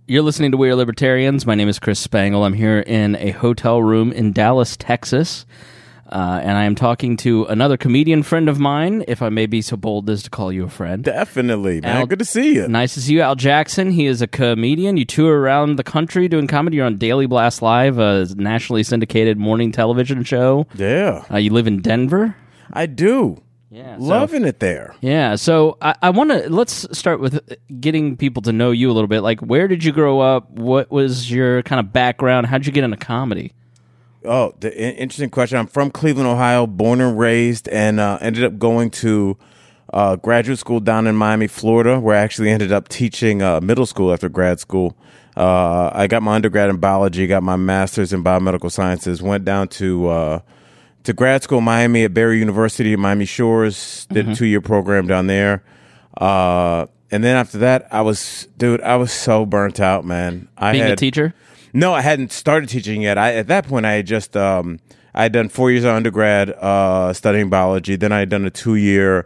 You're listening to We Are Libertarians. My name is Chris Spangle. I'm here in a hotel room in Dallas, Texas, and I am talking to another comedian friend of mine, if I may be so bold as to call you a friend. Definitely, man. Good to see you. Nice to see you, Al Jackson. He is a comedian. You tour around the country doing comedy. You're on Daily Blast Live, a nationally syndicated morning television show. Yeah. You live in Denver? I do. Yeah, Loving it there. Yeah, so I want to, let's start with getting people to know you a little bit. Like, where did you grow up? What was your kind of background? How did you get into comedy? Oh, interesting question. I'm from Cleveland, Ohio, born and raised, and ended up going to graduate school down in Miami, Florida, where I actually ended up teaching middle school after grad school. I got my undergrad in biology, got my master's in biomedical sciences, went down to grad school in Miami at Barry University in Miami Shores, did a 2-year program down there. And then after that, I was so burnt out, man. Being a teacher? No, I hadn't started teaching yet. At that point, I had just, I had done 4 years of undergrad studying biology. Then I had done a 2-year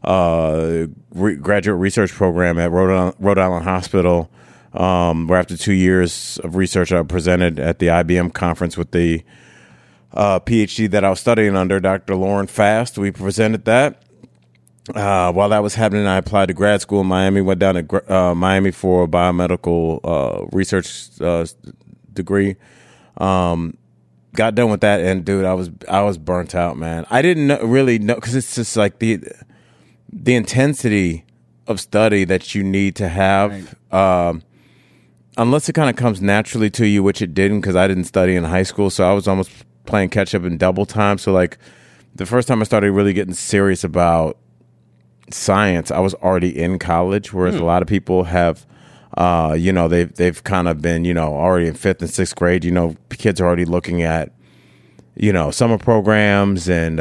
graduate research program at Rhode Island Hospital, where after 2 years of research, I presented at the IBM conference with the PhD that I was studying under, Dr. Lauren Fast. We presented that. While that was happening, I applied to grad school in Miami, went down to Miami for a biomedical research degree. Got done with that, and dude, I was burnt out, man. I didn't really know, because it's just like the intensity of study that you need to have, unless it kind of comes naturally to you, which it didn't, because I didn't study in high school, so I was almost playing catch up in double time. So like the first time I started really getting serious about science, I was already in college, whereas a lot of people have, they've kind of been, already in 5th and 6th grade. Kids are already looking at, summer programs, and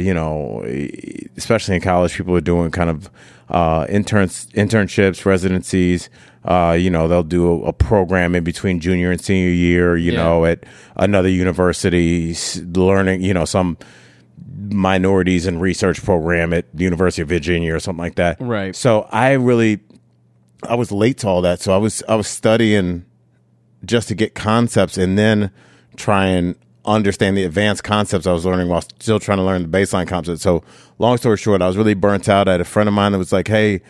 especially in college, people are doing kind of internships, residencies. They'll do a program in between junior and senior year, at another university, learning, some minorities and research program at the University of Virginia or something like that. Right. So I was late to all that. So I was studying just to get concepts and then try and understand the advanced concepts I was learning while still trying to learn the baseline concepts. So long story short, I was really burnt out. I had a friend of mine that was like, hey,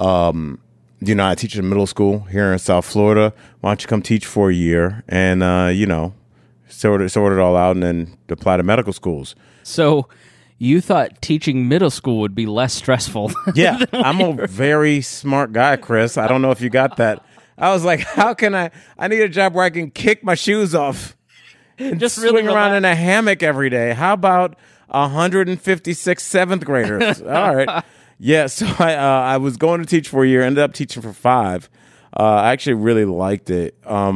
I teach in middle school here in South Florida. Why don't you come teach for a year and, sort it all out and then apply to medical schools. So you thought teaching middle school would be less stressful. Yeah, I'm a very smart guy, Chris. I don't know if you got that. I was like, how can I need a job where I can kick my shoes off and just swing really around in a hammock every day. How about 156 7th graders? All right. Yeah, so I was going to teach for a year, ended up teaching for 5. I actually really liked it.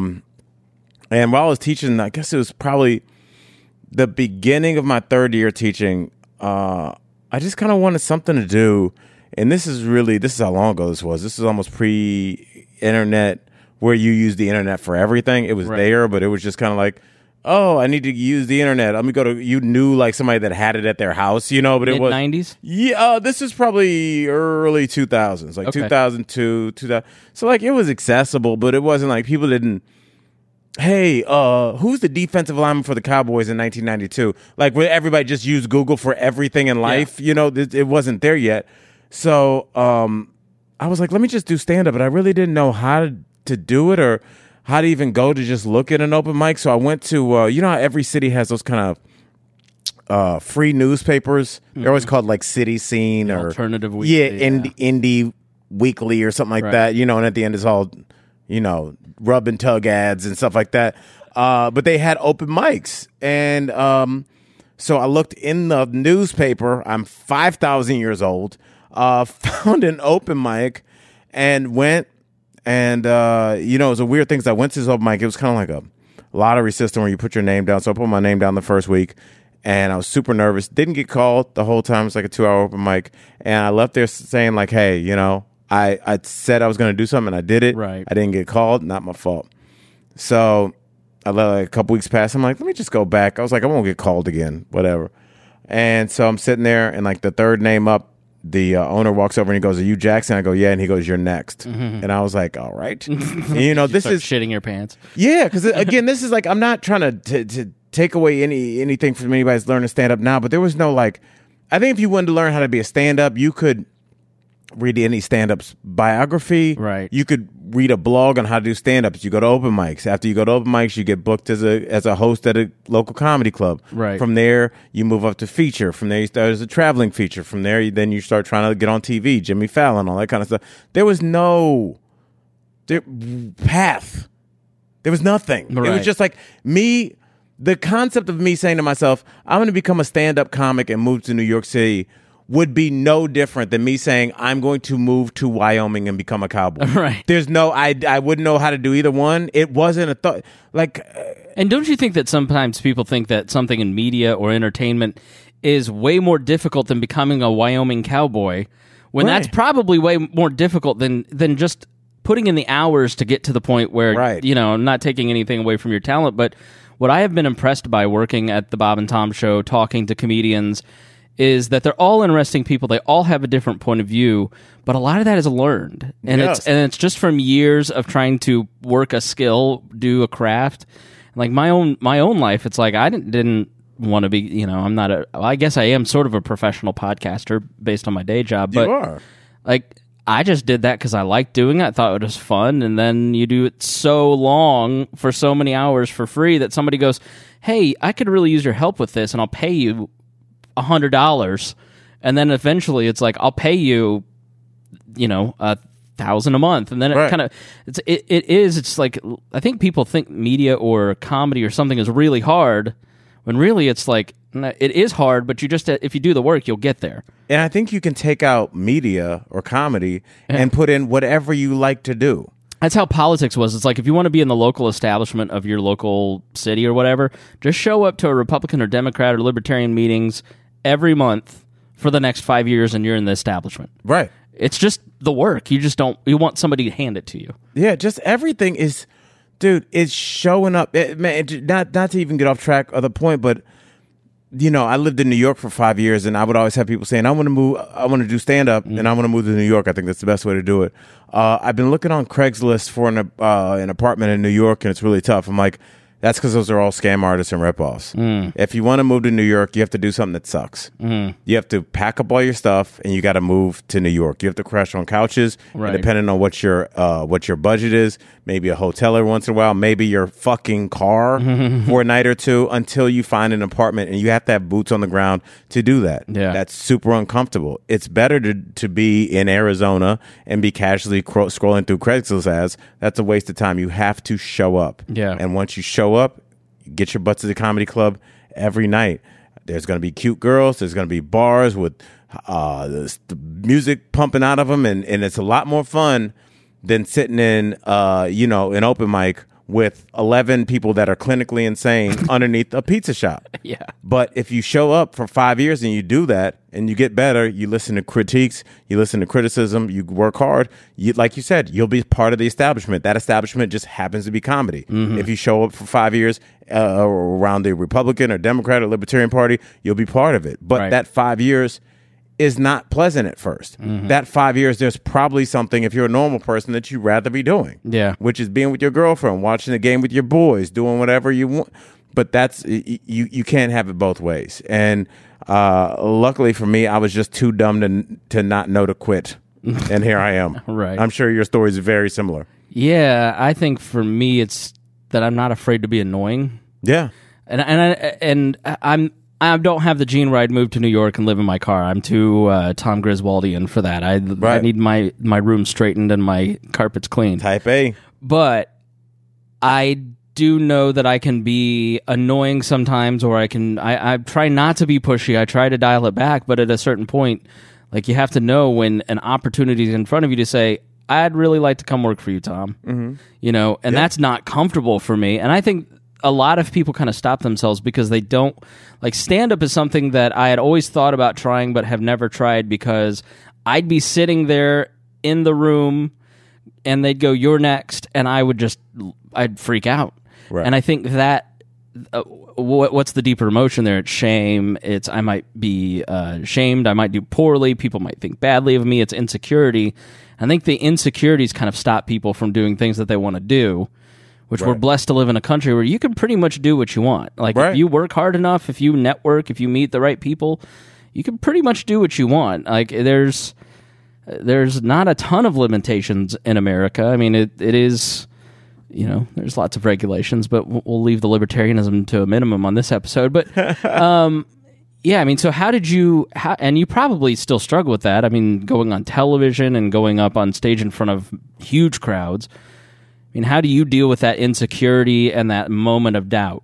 And while I was teaching, I guess it was probably the beginning of my 3rd year teaching, I just kind of wanted something to do. And this is how long ago this was. This is almost pre-internet, where you use the internet for everything. It was there, but it was just kind of like, oh, I need to use the internet. Let me go to, you knew like somebody that had it at their house, but it was mid-90s? Yeah, this is probably early 2000s, like 2002, 2000. So like it was accessible, but it wasn't like people didn't, hey, who's the defensive lineman for the Cowboys in 1992? Like where everybody just used Google for everything in life, it wasn't there yet. So I was like, let me just do stand-up, but I really didn't know how to do it or how to even go to just look at an open mic. So I went to, how every city has those kind of free newspapers. They're always called like City Scene or Alternative Weekly. Yeah, Indie Weekly or something like that, and at the end it's all, rub and tug ads and stuff like that. But they had open mics. And so I looked in the newspaper. I'm 5,000 years old. Found an open mic and went. And, it was a weird thing because I went to this open mic. It was kind of like a lottery system where you put your name down. So I put my name down the first week, and I was super nervous. Didn't get called the whole time. It was like a 2-hour open mic. And I left there saying like, hey, I said I was going to do something, and I did it. Right. I didn't get called. Not my fault. So I let like a couple weeks pass. I'm like, let me just go back. I was like, I won't get called again, whatever. And so I'm sitting there, and like the third name up, the owner walks over and he goes, "Are you Jackson?" I go, "Yeah," and he goes, "You're next." And I was like, "All right." And, you know, this is shitting your pants. yeah, because again, this is like I'm not trying to take away anything from anybody that's learning stand up now, but there was no like. I think if you wanted to learn how to be a stand up, you could read any stand-up's biography. Right. You could read a blog on how to do stand-ups. You go to open mics. After you go to open mics, you get booked as a host at a local comedy club. Right. From there, you move up to feature. From there, you start as a traveling feature. From there, then you start trying to get on TV, Jimmy Fallon, all that kind of stuff. There was no path. There was nothing. Right. It was just like me. The concept of me saying to myself, I'm going to become a stand-up comic and move to New York City would be no different than me saying I'm going to move to Wyoming and become a cowboy. Right. There's no, I wouldn't know how to do either one. It wasn't a thought. Like, and don't you think that sometimes people think that something in media or entertainment is way more difficult than becoming a Wyoming cowboy, when Right. that's probably way more difficult than just putting in the hours to get to the point where, Right. you know, I'm not taking anything away from your talent, but what I have been impressed by working at the Bob and Tom Show, talking to comedians, is that they're all interesting people. They all have a different point of view, but a lot of that is learned, and Yes. it's just from years of trying to work a skill, do a craft. Like my own life, it's like I didn't want to be. You know, I'm not a. Well, I guess I am sort of a professional podcaster based on my day job, but you are. like I just did that because I liked doing it. I thought it was fun, and then you do it so long for so many hours for free that somebody goes, "Hey, I could really use your help with this, and I'll pay you $100," and then eventually it's like I'll pay you, you know, $1,000 a month, and then it Right. kind of it's like I think people think media or comedy or something is really hard, when really it's like it is hard, but you just if you do the work, you'll get there. And I think you can take out media or comedy and put in whatever you like to do. That's how politics was. It's like if you want to be in the local establishment of your local city or whatever, just show up to a Republican or Democrat or Libertarian meetings every month for the next 5 years, and you're in the establishment. Right. It's just the work. You just don't. You want somebody to hand it to you. Yeah, just everything is, dude, it's showing up. Not to even get off track of the point, but you know, I lived in New York for 5 years, and I would always have people saying, I want to do stand-up, and I want to move to New York. I think that's the best way to do it. I've been looking on Craigslist for an apartment in New York, and it's really tough. I'm like, that's because those are all scam artists and ripoffs. If you want to move to New York, you have to do something that sucks. You have to pack up all your stuff, and you got to move to New York. You have to crash on couches, Right. and depending on what your budget is, maybe a hotel every once in a while, maybe your fucking car for a night or two until you find an apartment, and you have to have boots on the ground to do that. Yeah. That's super uncomfortable. It's better to be in Arizona and be casually scrolling through Craigslist ads. That's a waste of time. You have to show up. Yeah. And once you show up, get your butt to the comedy club every night. There's going to be cute girls. There's going to be bars with the music pumping out of them, and it's a lot more fun than sitting in an open mic with 11 people that are clinically insane underneath a pizza shop. Yeah. But if you show up for 5 years and you do that and you get better, you listen to critiques, you listen to criticism, you work hard, like you said, you'll be part of the establishment. That establishment just happens to be comedy. If you show up for 5 years around the Republican or Democrat or Libertarian Party, you'll be part of it. But Right. that 5 years is not pleasant at first. That 5 years, there's probably something, if you're a normal person, that you'd rather be doing. Yeah. Which is being with your girlfriend, watching the game with your boys, doing whatever you want. But that's you can't have it both ways. And luckily for me, I was just too dumb to not know to quit. And here I am. Right. I'm sure your story is very similar. Yeah, I think for me, it's that I'm not afraid to be annoying, Yeah. I don't have the gene where I'd move to New York and live in my car. I'm too Tom Griswoldian for that. I Right. need my room straightened and my carpets cleaned. Type A. But I do know that I can be annoying sometimes, or I try not to be pushy. I try to dial it back, but at a certain point, like, you have to know when an opportunity is in front of you to say, I'd really like to come work for you, Tom. You know, and that's not comfortable for me. And I think a lot of people kind of stop themselves because they don't, like, stand-up is something that I had always thought about trying but have never tried, because I'd be sitting there in the room and they'd go, you're next, and I'd freak out. Right. And I think that what's the deeper emotion there? It's shame. It's I might be shamed. I might do poorly. People might think badly of me. It's insecurity. I think the insecurities kind of stop people from doing things that they want to do, which we're blessed to live in a country where you can pretty much do what you want. Like if you work hard enough, if you network, if you meet the right people, you can pretty much do what you want. Like there's not a ton of limitations in America. I mean, it is, there's lots of regulations, but we'll leave the libertarianism to a minimum on this episode. But yeah, I mean, so how did you, and you probably still struggle with that. I mean, going on television and going up on stage in front of huge crowds. I mean, how do you deal with that insecurity and that moment of doubt?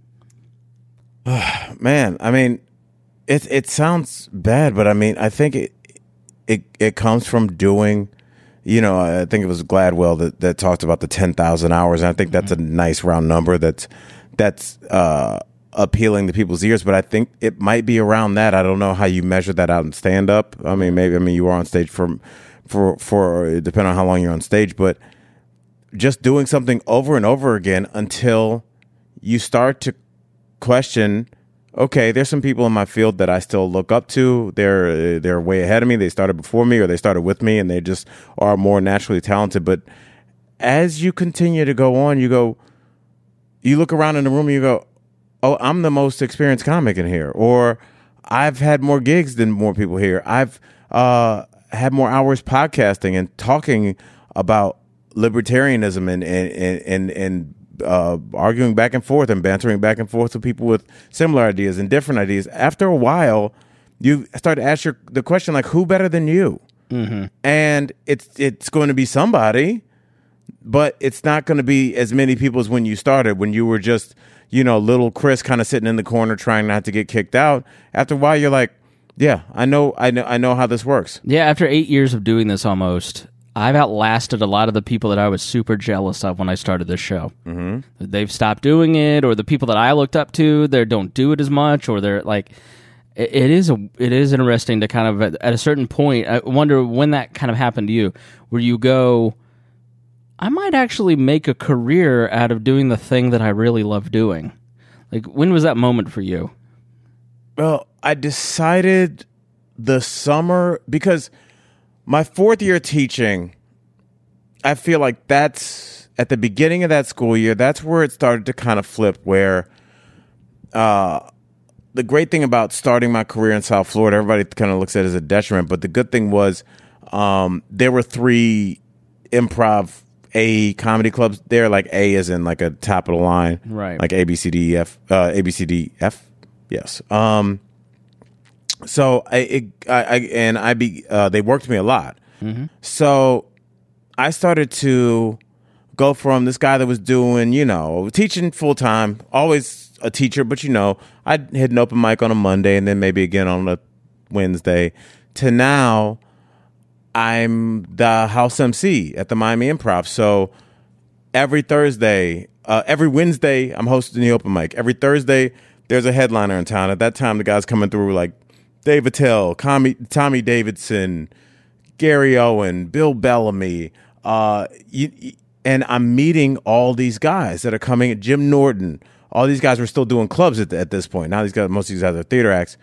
Man, I mean, it sounds bad, but I mean, I think it comes from doing, I think it was Gladwell that talked about the 10,000 hours. And I think that's a nice round number that's appealing to people's ears, but I think it might be around that. I don't know how you measure that out in stand up. I mean, you were on stage for depending on how long you're on stage, but just doing something over and over again until you start to question, okay, there's some people in my field that I still look up to. They're way ahead of me. They started before me or they started with me and they just are more naturally talented. But as you continue to go on, you look around in the room and you go, oh, I'm the most experienced comic in here. Or I've had more gigs than more people here. I've had more hours podcasting and talking about libertarianism and arguing back and forth and bantering back and forth with people with similar ideas and different ideas. After a while, you start to ask the question, like, who better than you? Mm-hmm. And it's going to be somebody, but it's not going to be as many people as when you started, when you were just, little Chris kind of sitting in the corner trying not to get kicked out. After a while, you're like, yeah, I know how this works. Yeah, after 8 years of doing this almost, I've outlasted a lot of the people that I was super jealous of when I started this show. Mm-hmm. They've stopped doing it, or the people that I looked up to, they don't do it as much, or they're like, it is interesting to kind of, at a certain point, I wonder when that kind of happened to you, where you go, I might actually make a career out of doing the thing that I really love doing. Like, when was that moment for you? Well, I decided the summer, because my fourth year teaching, I feel like that's at the beginning of that school year, that's where it started to kind of flip, where the great thing about starting my career in South Florida, everybody kind of looks at it as a detriment, but the good thing was there were 3 improv A comedy clubs there, like A is in like a top of the line, right? Like ABCDF, yes. So they worked me a lot. Mm-hmm. So I started to go from this guy that was doing, teaching full time, always a teacher, but I'd hit an open mic on a Monday and then maybe again on a Wednesday, to now I'm the house MC at the Miami Improv. So every Thursday, every Wednesday, I'm hosting the open mic. Every Thursday, there's a headliner in town. At that time, the guys coming through were like Dave Attell, Tommy Davidson, Gary Owen, Bill Bellamy, and I'm meeting all these guys that are coming. Jim Norton, all these guys were still doing clubs at this point. Now most of these guys are theater acts.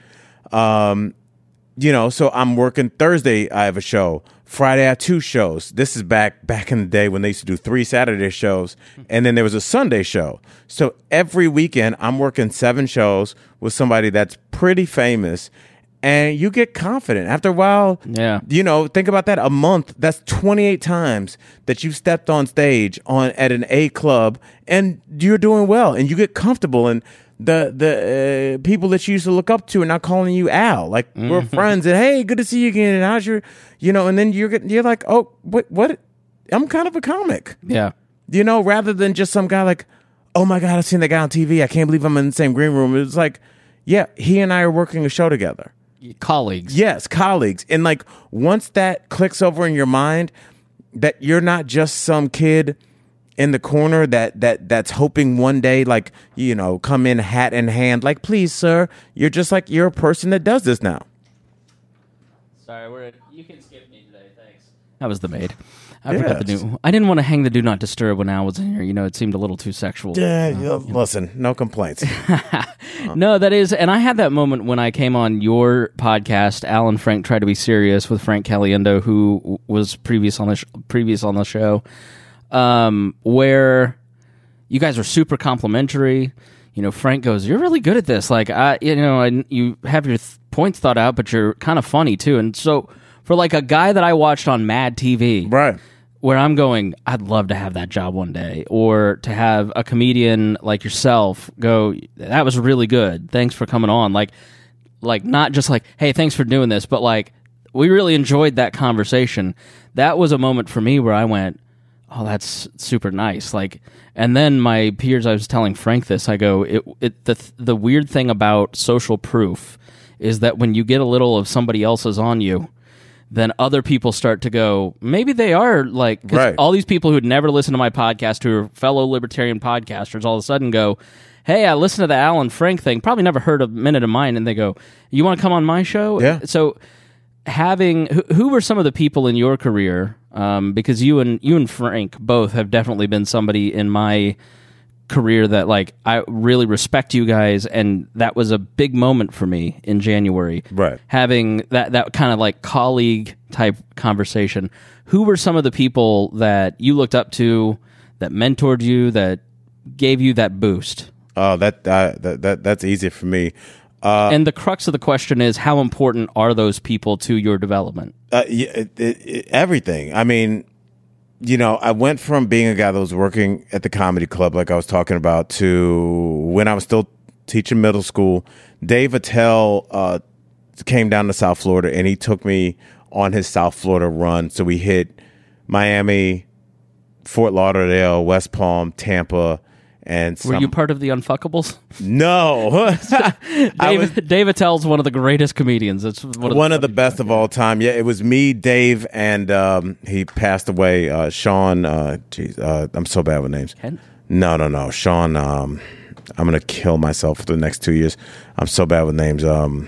So I'm working Thursday. I have a show. Friday, I have 2 shows. This is back in the day when they used to do 3 Saturday shows, and then there was a Sunday show. So every weekend, I'm working 7 shows with somebody that's pretty famous. And you get confident. After a while, yeah. Think about that. A month, that's 28 times that you stepped on stage at an A club, and you're doing well, and you get comfortable. And the people that you used to look up to are not calling you Al. Like, we're friends, and hey, good to see you again. And how's your, and then you're like, oh, what? I'm kind of a comic. Yeah. Rather than just some guy like, oh my God, I've seen that guy on TV. I can't believe I'm in the same green room. It's like, yeah, he and I are working a show together. Colleagues. Yes, colleagues. And like, once that clicks over in your mind, that you're not just some kid in the corner that's hoping one day, like, come in hat in hand, like, please, sir, you're a person that does this now. Sorry, you can skip me today, thanks. That was the maid. I forgot the new. I didn't want to hang the do not disturb when Al was in here. It seemed a little too sexual. Listen, no complaints. No, that is, and I had that moment when I came on your podcast. Al and Frank Tried to Be Serious with Frank Caliendo, who was previous on the show, where you guys are super complimentary. Frank goes, "You're really good at this. Like, you have your points thought out, but you're kind of funny too." And so, for like a guy that I watched on Mad TV, right, where I'm going, I'd love to have that job one day, or to have a comedian like yourself go, "That was really good. Thanks for coming on." Like not just like, "Hey, thanks for doing this," but like, we really enjoyed that conversation. That was a moment for me where I went, "Oh, that's super nice." Like, and then my peers, I was telling Frank this, I go, the weird thing about social proof is that when you get a little of somebody else's on you, then other people start to go, maybe they are like, 'cause right. All these people who'd never listened to my podcast, who are fellow libertarian podcasters, all of a sudden go, "Hey, I listened to the Al and Frank thing, probably never heard a minute of mine," and they go, "You want to come on my show?" Yeah. So who were some of the people in your career? Because you and Frank both have definitely been somebody in my career that like I really respect you guys, and that was a big moment for me in January. Right. Having that kind of like colleague type conversation. Who were some of the people that you looked up to, that mentored you, that gave you that boost? Oh, that's easy for me. And the crux of the question is, how important are those people to your development? Everything. I mean, I went from being a guy that was working at the comedy club, like I was talking about, to when I was still teaching middle school. Dave Attell came down to South Florida, and he took me on his South Florida run. So we hit Miami, Fort Lauderdale, West Palm, Tampa. And were you part of the Unfuckables? No. Dave Attell's one of the greatest comedians. It's one of the best of all time. Yeah, it was me, Dave, and he passed away. Sean. I'm so bad with names. Kent? No. Sean. I'm gonna kill myself for the next 2 years. I'm so bad with names.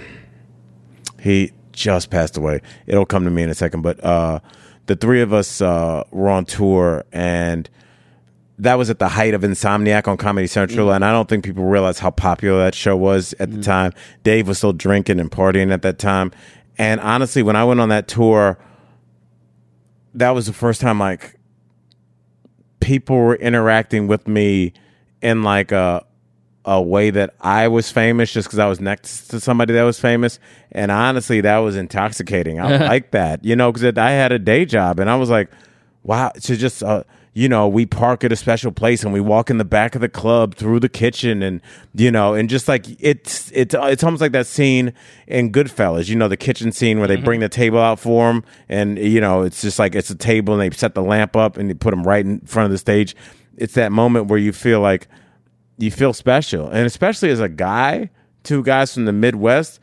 He just passed away. It'll come to me in a second. But the three of us were on tour, and that was at the height of Insomniac on Comedy Central, and I don't think people realize how popular that show was at the time. Dave was still drinking and partying at that time. And honestly, when I went on that tour, that was the first time like people were interacting with me in like a way that I was famous just because I was next to somebody that was famous. And honestly, that was intoxicating. I like that, because I had a day job, and I was like, wow, to just... we park at a special place, and we walk in the back of the club through the kitchen, and and just like it's almost like that scene in Goodfellas, the kitchen scene where they bring the table out for them, and it's just like it's a table, and they set the lamp up, and they put them right in front of the stage. It's that moment where you feel like you feel special, and especially as a guy, two guys from the Midwest,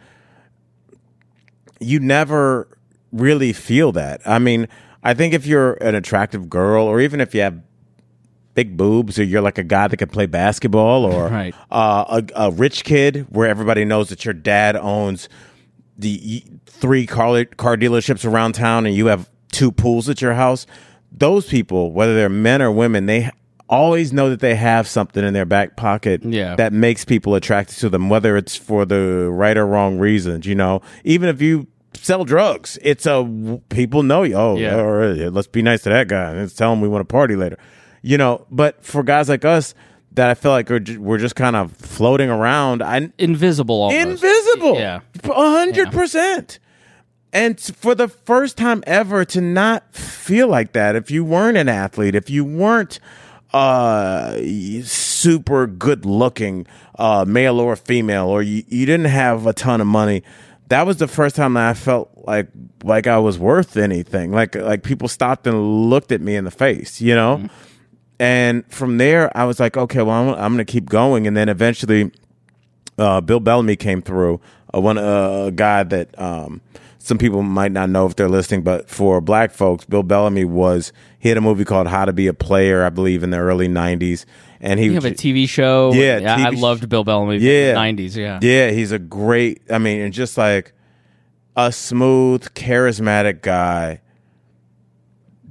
you never really feel that. I mean, I think if you're an attractive girl, or even if you have big boobs, or you're like a guy that can play basketball, or right. A rich kid where everybody knows that your dad owns the 3 car dealerships around town, and you have 2 pools at your house, those people, whether they're men or women, they always know that they have something in their back pocket that makes people attracted to them, whether it's for the right or wrong reasons. Even if you sell drugs, it's people know you. Let's be nice to that guy and let's tell him we want to party later. But for guys like us that I feel like we're just kind of floating around, invisible almost. Invisible. Yeah. 100%. And for the first time ever to not feel like that, if you weren't an athlete, if you weren't super good looking, male or female, or you didn't have a ton of money, that was the first time that I felt like I was worth anything. Like people stopped and looked at me in the face, Mm-hmm. And from there, I was like, okay, well, I'm going to keep going. And then eventually, Bill Bellamy came through, a guy that some people might not know if they're listening, but for black folks, Bill Bellamy he had a movie called How to Be a Player, I believe, in the early 90s. And you have a TV show. Yeah, I loved Bill Bellamy in the 90s, Yeah, he's a great, and just like a smooth, charismatic guy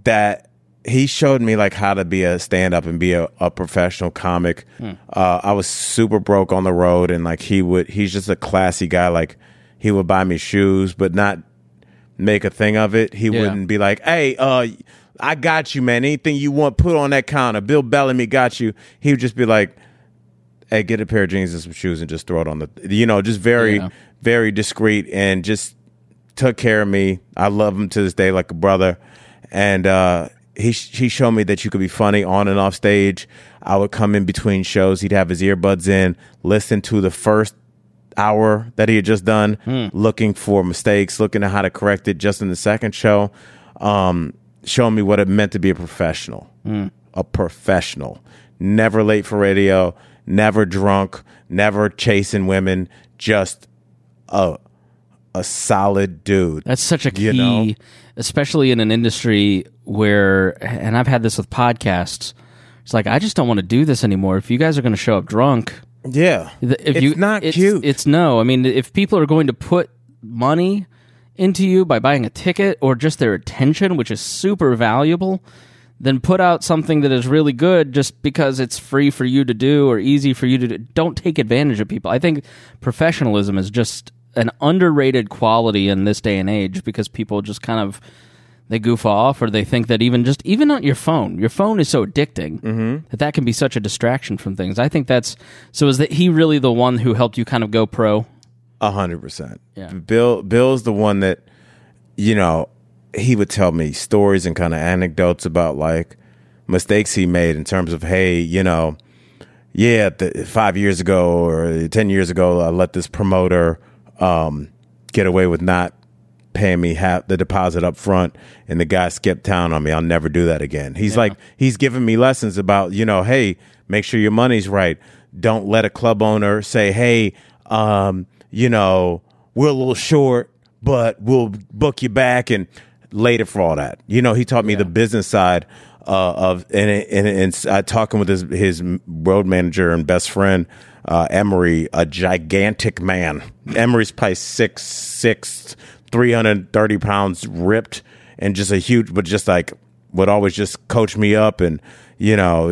that he showed me like how to be a stand-up and be a professional comic. I was super broke on the road, and like he's just a classy guy. Like he would buy me shoes, but not make a thing of it. He wouldn't be like, hey, I got you, man. Anything you want, put on that counter. Bill Bellamy got you. He would just be like, hey, get a pair of jeans and some shoes and just throw it on the, just very, very discreet, and just took care of me. I love him to this day like a brother. And he showed me that you could be funny on and off stage. I would come in between shows. He'd have his earbuds in, listen to the first hour that he had just done, looking for mistakes, looking at how to correct it just in the second show, showing me what it meant to be a professional. A professional. Never late for radio, never drunk, never chasing women, just a solid dude. That's such a key, especially in an industry where, and I've had this with podcasts, it's like, I just don't want to do this anymore. If you guys are going to show up drunk, it's not cute. It's no. I mean, if people are going to put money into you by buying a ticket or just their attention, which is super valuable, then put out something that is really good just because it's free for you to do or easy for you to do. Don't take advantage of people. I think professionalism is just an underrated quality in this day and age, because people just kind of, they goof off, or they think that even on your phone is so addicting that can be such a distraction from things. I think so is that he really the one who helped you kind of go pro? 100%. Yeah. Bill's the one that, he would tell me stories and kind of anecdotes about like mistakes he made in terms of, hey, 5 years ago or 10 years ago, I let this promoter get away with not paying me half the deposit up front, and the guy skipped town on me. I'll never do that again. He's like, he's giving me lessons about, hey, make sure your money's right. Don't let a club owner say, hey, we're a little short, but we'll book you back, and later for all that. He taught me the business side of, and talking with his road manager and best friend, Emery, a gigantic man. Emery's probably 6'6", 330 pounds, ripped, and just a huge, but just like would always just coach me up, and he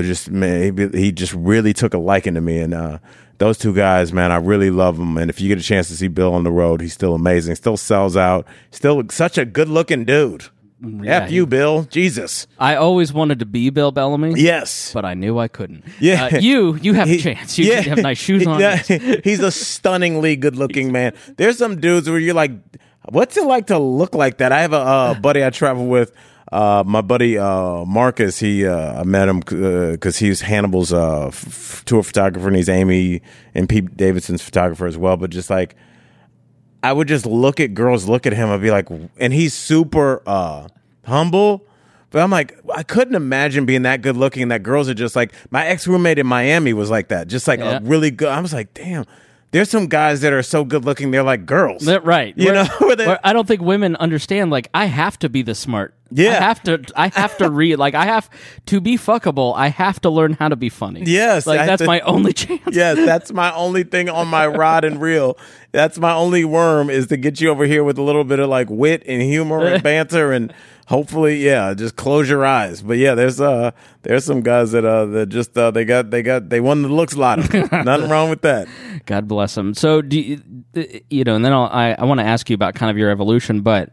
just really took a liking to me. And those two guys, man, I really love them. And if you get a chance to see Bill on the road, he's still amazing, still sells out, still such a good looking dude. Yeah, F you, Bill. Jesus. I always wanted to be Bill Bellamy. Yes. But I knew I couldn't. Yeah. You have a chance. You have nice shoes on. Yeah. He's a stunningly good-looking man. There's some dudes where you're like, what's it like to look like that? I have a buddy I travel with, my buddy Marcus. I met him because he's Hannibal's tour photographer, and he's Amy and Pete Davidson's photographer as well. But just like, I would just look at girls, look at him, I'd be like, and he's super humble, but I'm like, I couldn't imagine being that good looking, and that girls are just like, my ex-roommate in Miami was like that, just like a really good, I was like, damn, there's some guys that are so good looking, they're like girls. Right. Where I don't think women understand, like, I have to be the smart. Yeah. I have to read, like, I have to be fuckable. I have to learn how to be funny. Yes. Like, that's my only chance. Yes, that's my only thing on my rod and reel. That's my only worm, is to get you over here with a little bit of like wit and humor and banter, and hopefully, just close your eyes. But yeah, there's some guys that just they won the looks lottery. Nothing wrong with that. God bless them. So do you, and then I want to ask you about kind of your evolution, but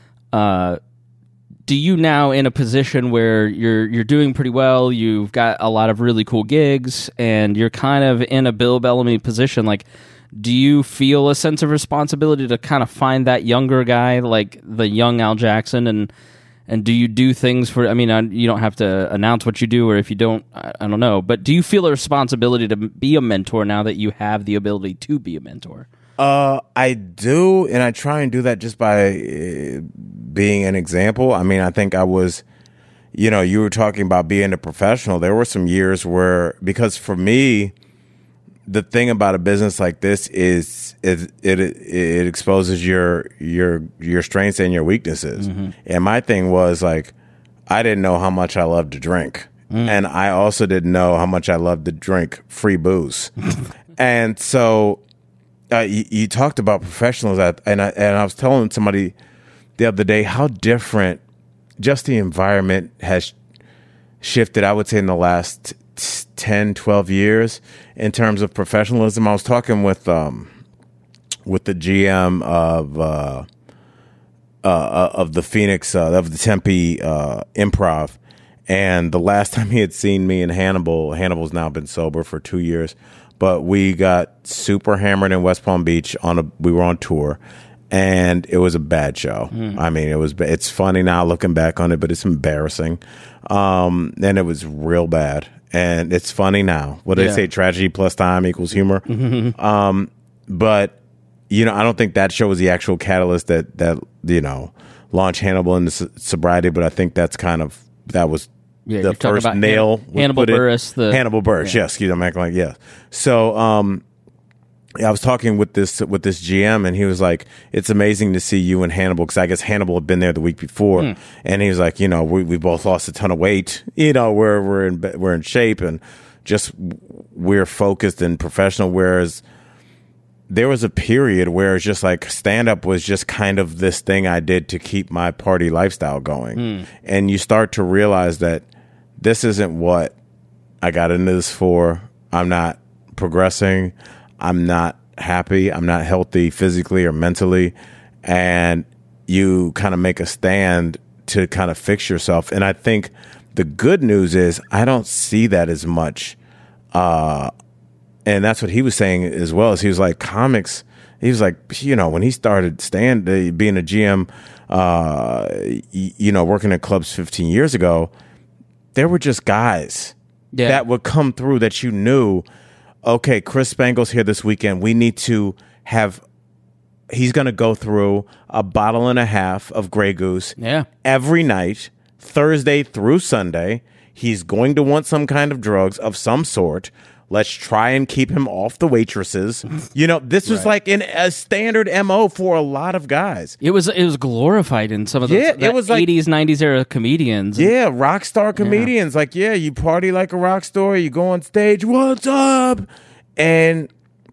do you now in a position where you're doing pretty well, you've got a lot of really cool gigs, and you're kind of in a Bill Bellamy position, like, do you feel a sense of responsibility to kind of find that younger guy, like the young Al Jackson, and do you do things for, you don't have to announce what you do, or if you don't, I don't know, but do you feel a responsibility to be a mentor now that you have the ability to be a mentor? I do, and I try and do that just by being an example. I think I was, you were talking about being a professional. There were some years where, because for me, the thing about a business like this is it exposes your strengths and your weaknesses. Mm-hmm. And my thing was like, I didn't know how much I loved to drink. And I also didn't know how much I loved to drink free booze. And so you talked about professionals, and I was telling somebody the other day how different just the environment has shifted, I would say, in the last 10, 12 years in terms of professionalism. I was talking with the GM of the Phoenix, of the Tempe Improv, and the last time he had seen me and Hannibal's now been sober for 2 years, but we got super hammered in West Palm Beach we were on tour, and it was a bad show. I mean, it's funny now looking back on it, but it's embarrassing. And it was real bad. And it's funny now. What they say, tragedy plus time equals humor. But, I don't think that show was the actual catalyst that launched Hannibal into sobriety, but I think that was the first nail. Hannibal Buress. Hannibal Buress, yes. Excuse me, I'm acting like, yeah. So, I was talking with this GM, and he was like, "It's amazing to see you and Hannibal," because I guess Hannibal had been there the week before, and he was like, we both lost a ton of weight, we're in shape, and just we're focused and professional. Whereas there was a period where it's just like stand up was just kind of this thing I did to keep my party lifestyle going, and you start to realize that this isn't what I got into this for. I'm not progressing. I'm not happy. I'm not healthy physically or mentally. And you kind of make a stand to kind of fix yourself. And I think the good news is I don't see that as much. And that's what he was saying as well. As he was like, comics, he was like, when he started being a GM, working at clubs 15 years ago, there were just guys that would come through that you knew, okay, Chris Spangle's here this weekend. We need to he's going to go through a bottle and a half of Grey Goose every night, Thursday through Sunday. He's going to want some kind of drugs of some sort. Let's try and keep him off the waitresses. This was like a standard MO for a lot of guys. It was glorified in some of the it was 80s, 90s era comedians. Yeah, rock star comedians. Like, you party like a rock star. You go on stage, what's up? And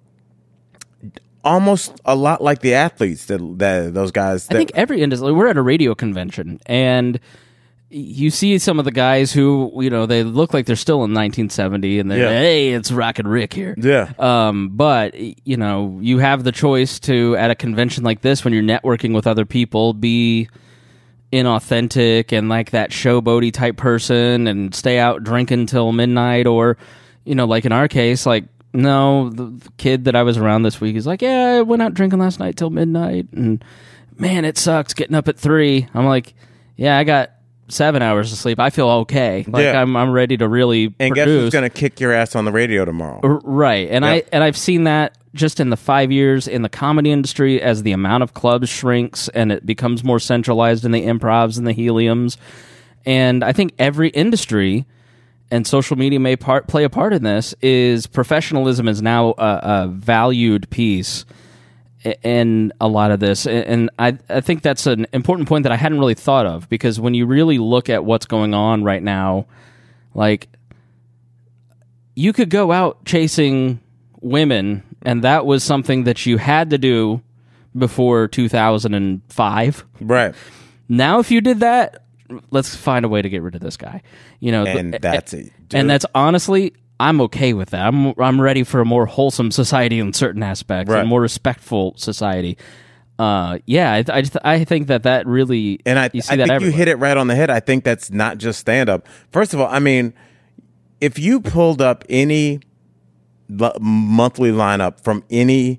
almost a lot like the athletes that those guys. I think every industry. We're at a radio convention, and you see some of the guys who, they look like they're still in 1970, and they're hey, it's Rockin' Rick here. Yeah. But you have the choice to, at a convention like this, when you're networking with other people, be inauthentic and like that showboaty type person and stay out drinking till midnight, or like in our case, like, no, the kid that I was around this week is like, I went out drinking last night till midnight, and man, it sucks getting up at 3. I'm like, I got 7 hours of sleep. I feel okay. Like I'm ready to really and produce. Guess who's going to kick your ass on the radio tomorrow? Right. And I've seen that just in the 5 years in the comedy industry, as the amount of clubs shrinks and it becomes more centralized in the improvs and the heliums. And I think every industry, and social media may play a part in this, is professionalism is now a valued piece in a lot of this. And I think that's an important point that I hadn't really thought of, because when you really look at what's going on right now, like, you could go out chasing women, and that was something that you had to do before 2005. Right. Now, if you did that, let's find a way to get rid of this guy. And that's it. Dude. And that's honestly, I'm okay with that. I'm ready for a more wholesome society in certain aspects, and more respectful society. I think that really, and I think everywhere. You hit it right on the head. I think that's not just stand up. First of all, I mean, if you pulled up any monthly lineup from any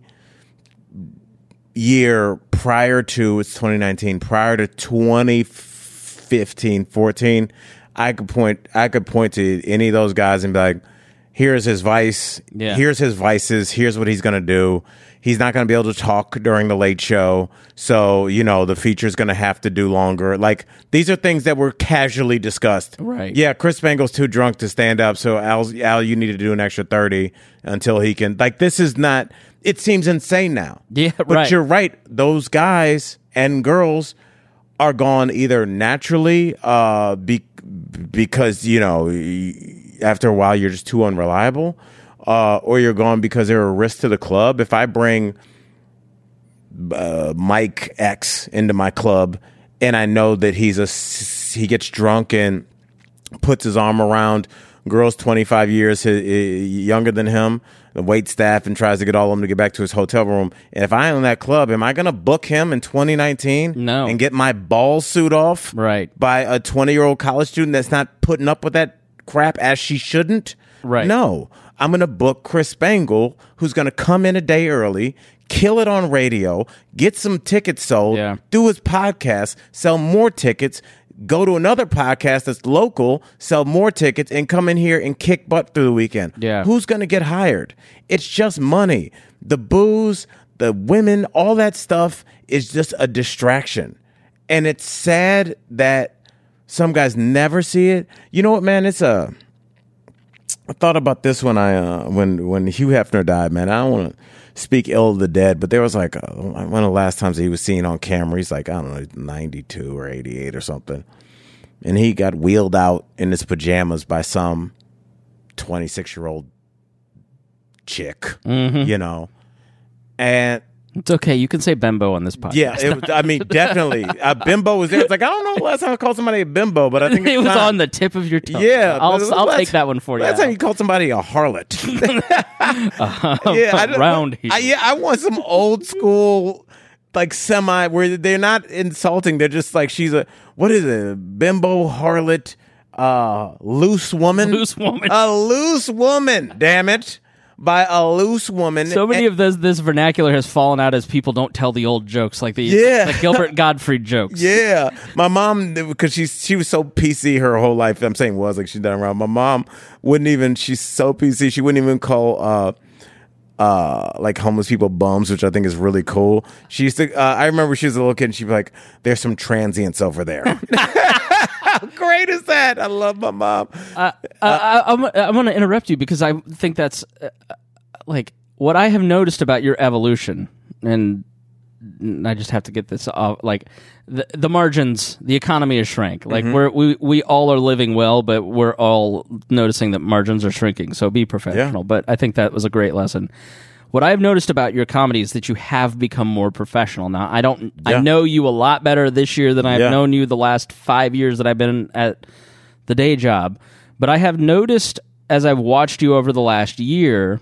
year prior to, it's 2019, prior to 2015, 14, I could point to any of those guys and be like, here's his vice. Yeah. Here's his vices. Here's what he's going to do. He's not going to be able to talk during the late show. So, the feature's going to have to do longer. Like, these are things that were casually discussed. Right. Yeah, Chris Spangle's too drunk to stand up. So, Al, you need to do an extra 30 until he can. Like, this is not, it seems insane now. Yeah, but right. You're right. Those guys and girls are gone either naturally because, after a while, you're just too unreliable, or you're gone because they're a risk to the club. If I bring Mike X into my club and I know that he's he gets drunk and puts his arm around girls 25 years younger than him, the wait staff, and tries to get all of them to get back to his hotel room. And if I own that club, am I going to book him in 2019? No. And get my ball suit off Right. by a 20-year-old college student that's not putting up with that crap as she shouldn't? Right. No. I'm going to book Chris Spangle, who's going to come in a day early, kill it on radio, get some tickets sold, Yeah. do his podcast, sell more tickets, go to another podcast that's local, sell more tickets, and come in here and kick butt through the weekend. Yeah. Who's going to get hired? It's just money. The booze, the women, all that stuff is just a distraction. And it's sad that some guys never see it. You know what, man? I thought about this when when Hugh Hefner died, man. I don't want to speak ill of the dead, but there was like one of the last times he was seen on camera. He's like, I don't know, 92 or 88 or something. And he got wheeled out in his pajamas by some 26-year-old chick, you know. And It's okay. You can say bimbo on this podcast. yeah, I mean, definitely. Bimbo was there. It's like, I don't know the last time I called somebody a bimbo, but I think it was time. on the tip of your tongue. Yeah, I'll take that one for you. Last time you called somebody a harlot. Round here. I want some old school, like semi, where they're not insulting. They're just like, she's a, what is it, bimbo, harlot, loose woman? Loose woman. A loose woman, damn it. By a loose woman. So many of this vernacular has fallen out as people don't tell the old jokes, like the Gilbert Gottfried jokes. Yeah, my mom, because she was so PC her whole life. I'm saying was like she's done around. My mom wouldn't even. She's so PC. She wouldn't even call like homeless people bums, which I think is really cool. She used to. I remember she was a little kid, and she'd be like, "There's some transients over there." How great is that? I love my mom. I'm going to interrupt you because I think that's like what I have noticed about your evolution, and I just have to get this off. Like the margins, the economy has shrank. Like we all are living well, but we're all noticing that margins are shrinking. So be professional. Yeah. But I think that was a great lesson. What I've noticed about your comedy is that you have become more professional. Now, I know you a lot better this year than I've known you the last 5 years that I've been at the day job. But I have noticed as I've watched you over the last year,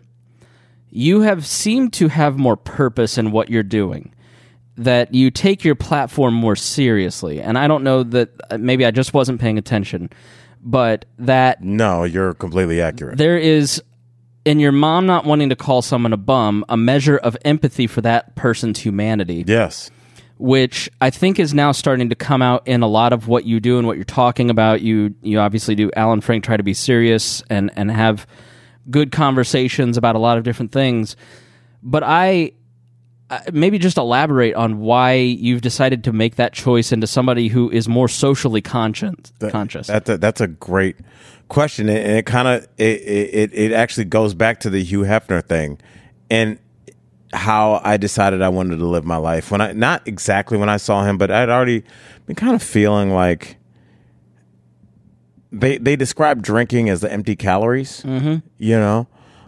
you have seemed to have more purpose in what you're doing, that you take your platform more seriously. And I don't know that maybe I just wasn't paying attention, but that No, you're completely accurate. there is, in your mom not wanting to call someone a bum, a measure of empathy for that person's humanity. Yes. Which I think is now starting to come out in a lot of what you do and what you're talking about. You obviously do Alan Frank Try to Be Serious and have good conversations about a lot of different things. But I maybe just elaborate on why you've decided to make that choice into somebody who is more socially conscious. That's a great question, and it kind of it actually goes back to the Hugh Hefner thing, and how I decided I wanted to live my life. Not exactly when I saw him, but I'd already been kind of feeling like they describe drinking as the empty calories. You know,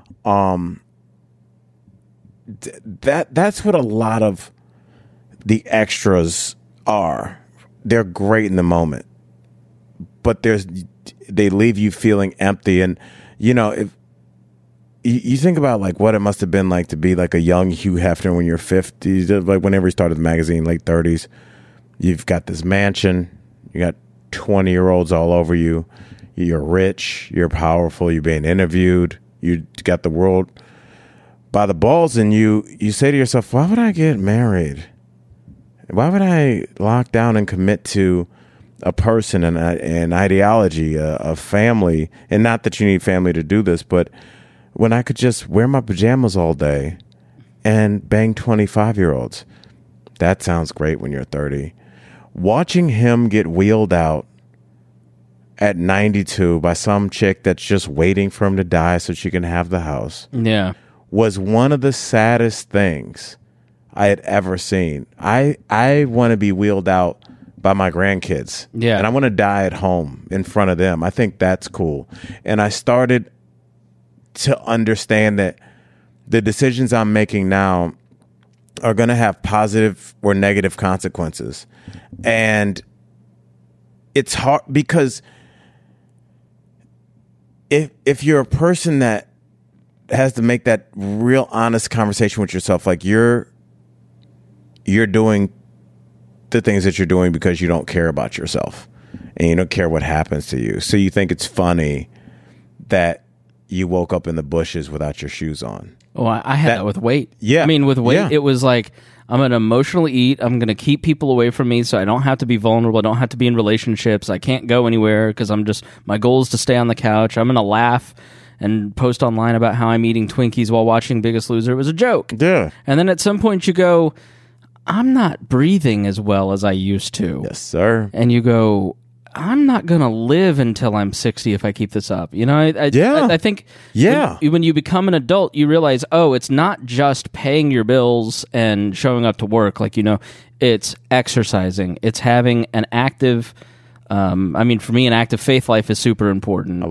that's what a lot of the extras are. They're great in the moment, but they leave you feeling empty. And you know, if you think about like what it must have been like to be like a young Hugh Hefner when you're 50, like whenever he started the magazine, late 30s, you've got this mansion, you got 20-year-olds all over you, you're rich, you're powerful, you're being interviewed, you got the world by the balls, and you say to yourself, why would I get married? Why would I lock down and commit to a person and an ideology, a family? And not that you need family to do this, but when I could just wear my pajamas all day and bang 25-year-olds. That sounds great when you're 30. Watching him get wheeled out at 92 by some chick that's just waiting for him to die so she can have the house. Yeah. Was one of the saddest things I had ever seen. I want to be wheeled out by my grandkids. Yeah. And I want to die at home in front of them. I think that's cool. And I started to understand that the decisions I'm making now are going to have positive or negative consequences. And it's hard because if you're a person that has to make that real honest conversation with yourself, like you're doing the things that you're doing because you don't care about yourself and you don't care what happens to you. So you think it's funny that you woke up in the bushes without your shoes on. Oh, I had that with weight. Yeah. I mean, with weight, Yeah. it was like, I'm going to emotionally eat. I'm going to keep people away from me so I don't have to be vulnerable. I don't have to be in relationships. I can't go anywhere because my goal is to stay on the couch. I'm going to laugh and post online about how I'm eating Twinkies while watching Biggest Loser. It was a joke. Yeah. And then at some point you go, I'm not breathing as well as I used to. Yes, sir. And you go, I'm not going to live until I'm 60 if I keep this up. You know, I think when you become an adult, you realize, it's not just paying your bills and showing up to work. Like, it's exercising. It's having an active, for me, an active faith life is super important.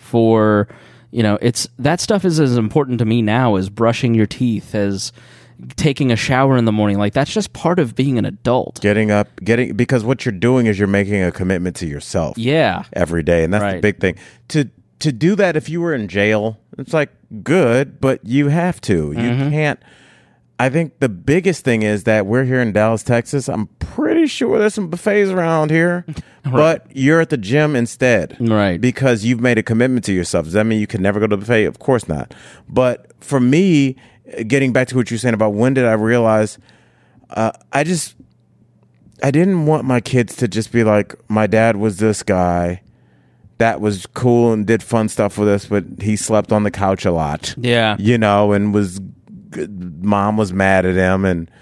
It's that stuff is as important to me now as brushing your teeth, as taking a shower in the morning. Like, that's just part of being an adult. Because what you're doing is you're making a commitment to yourself. Yeah. Every day. And that's the big thing. To do that, if you were in jail, it's like good, but you have to. You can't. I think the biggest thing is that we're here in Dallas, Texas. I'm pretty sure there's some buffets around here, but you're at the gym instead. Right. Because you've made a commitment to yourself. Does that mean you can never go to the buffet? Of course not. But for me, getting back to what you're saying about when did I realize, I didn't want my kids to just be like, my dad was this guy that was cool and did fun stuff with us, but he slept on the couch a lot. Yeah. And mom was mad at him and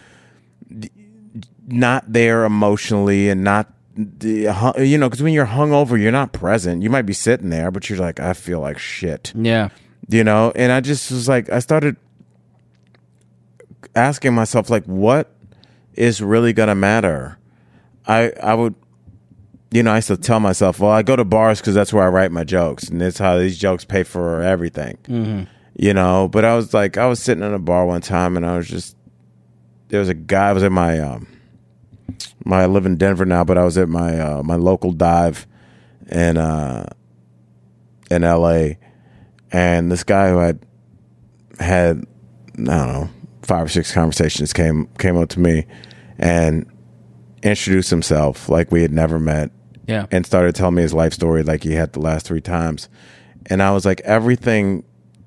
not there emotionally and not, because when you're hungover, you're not present. You might be sitting there, but you're like, I feel like shit. Yeah. And I just was like, I started asking myself, like, what is really gonna matter? I would, I used to tell myself, well, I go to bars because that's where I write my jokes, and that's how these jokes pay for everything. But I was sitting in a bar one time, and there was a guy. I was at I live in Denver now, but I was at my local dive in LA, and this guy who had I don't know, 5 or 6 conversations came up to me and introduced himself like we had never met. Yeah. And started telling me his life story like he had the last 3 times. And I was like, everything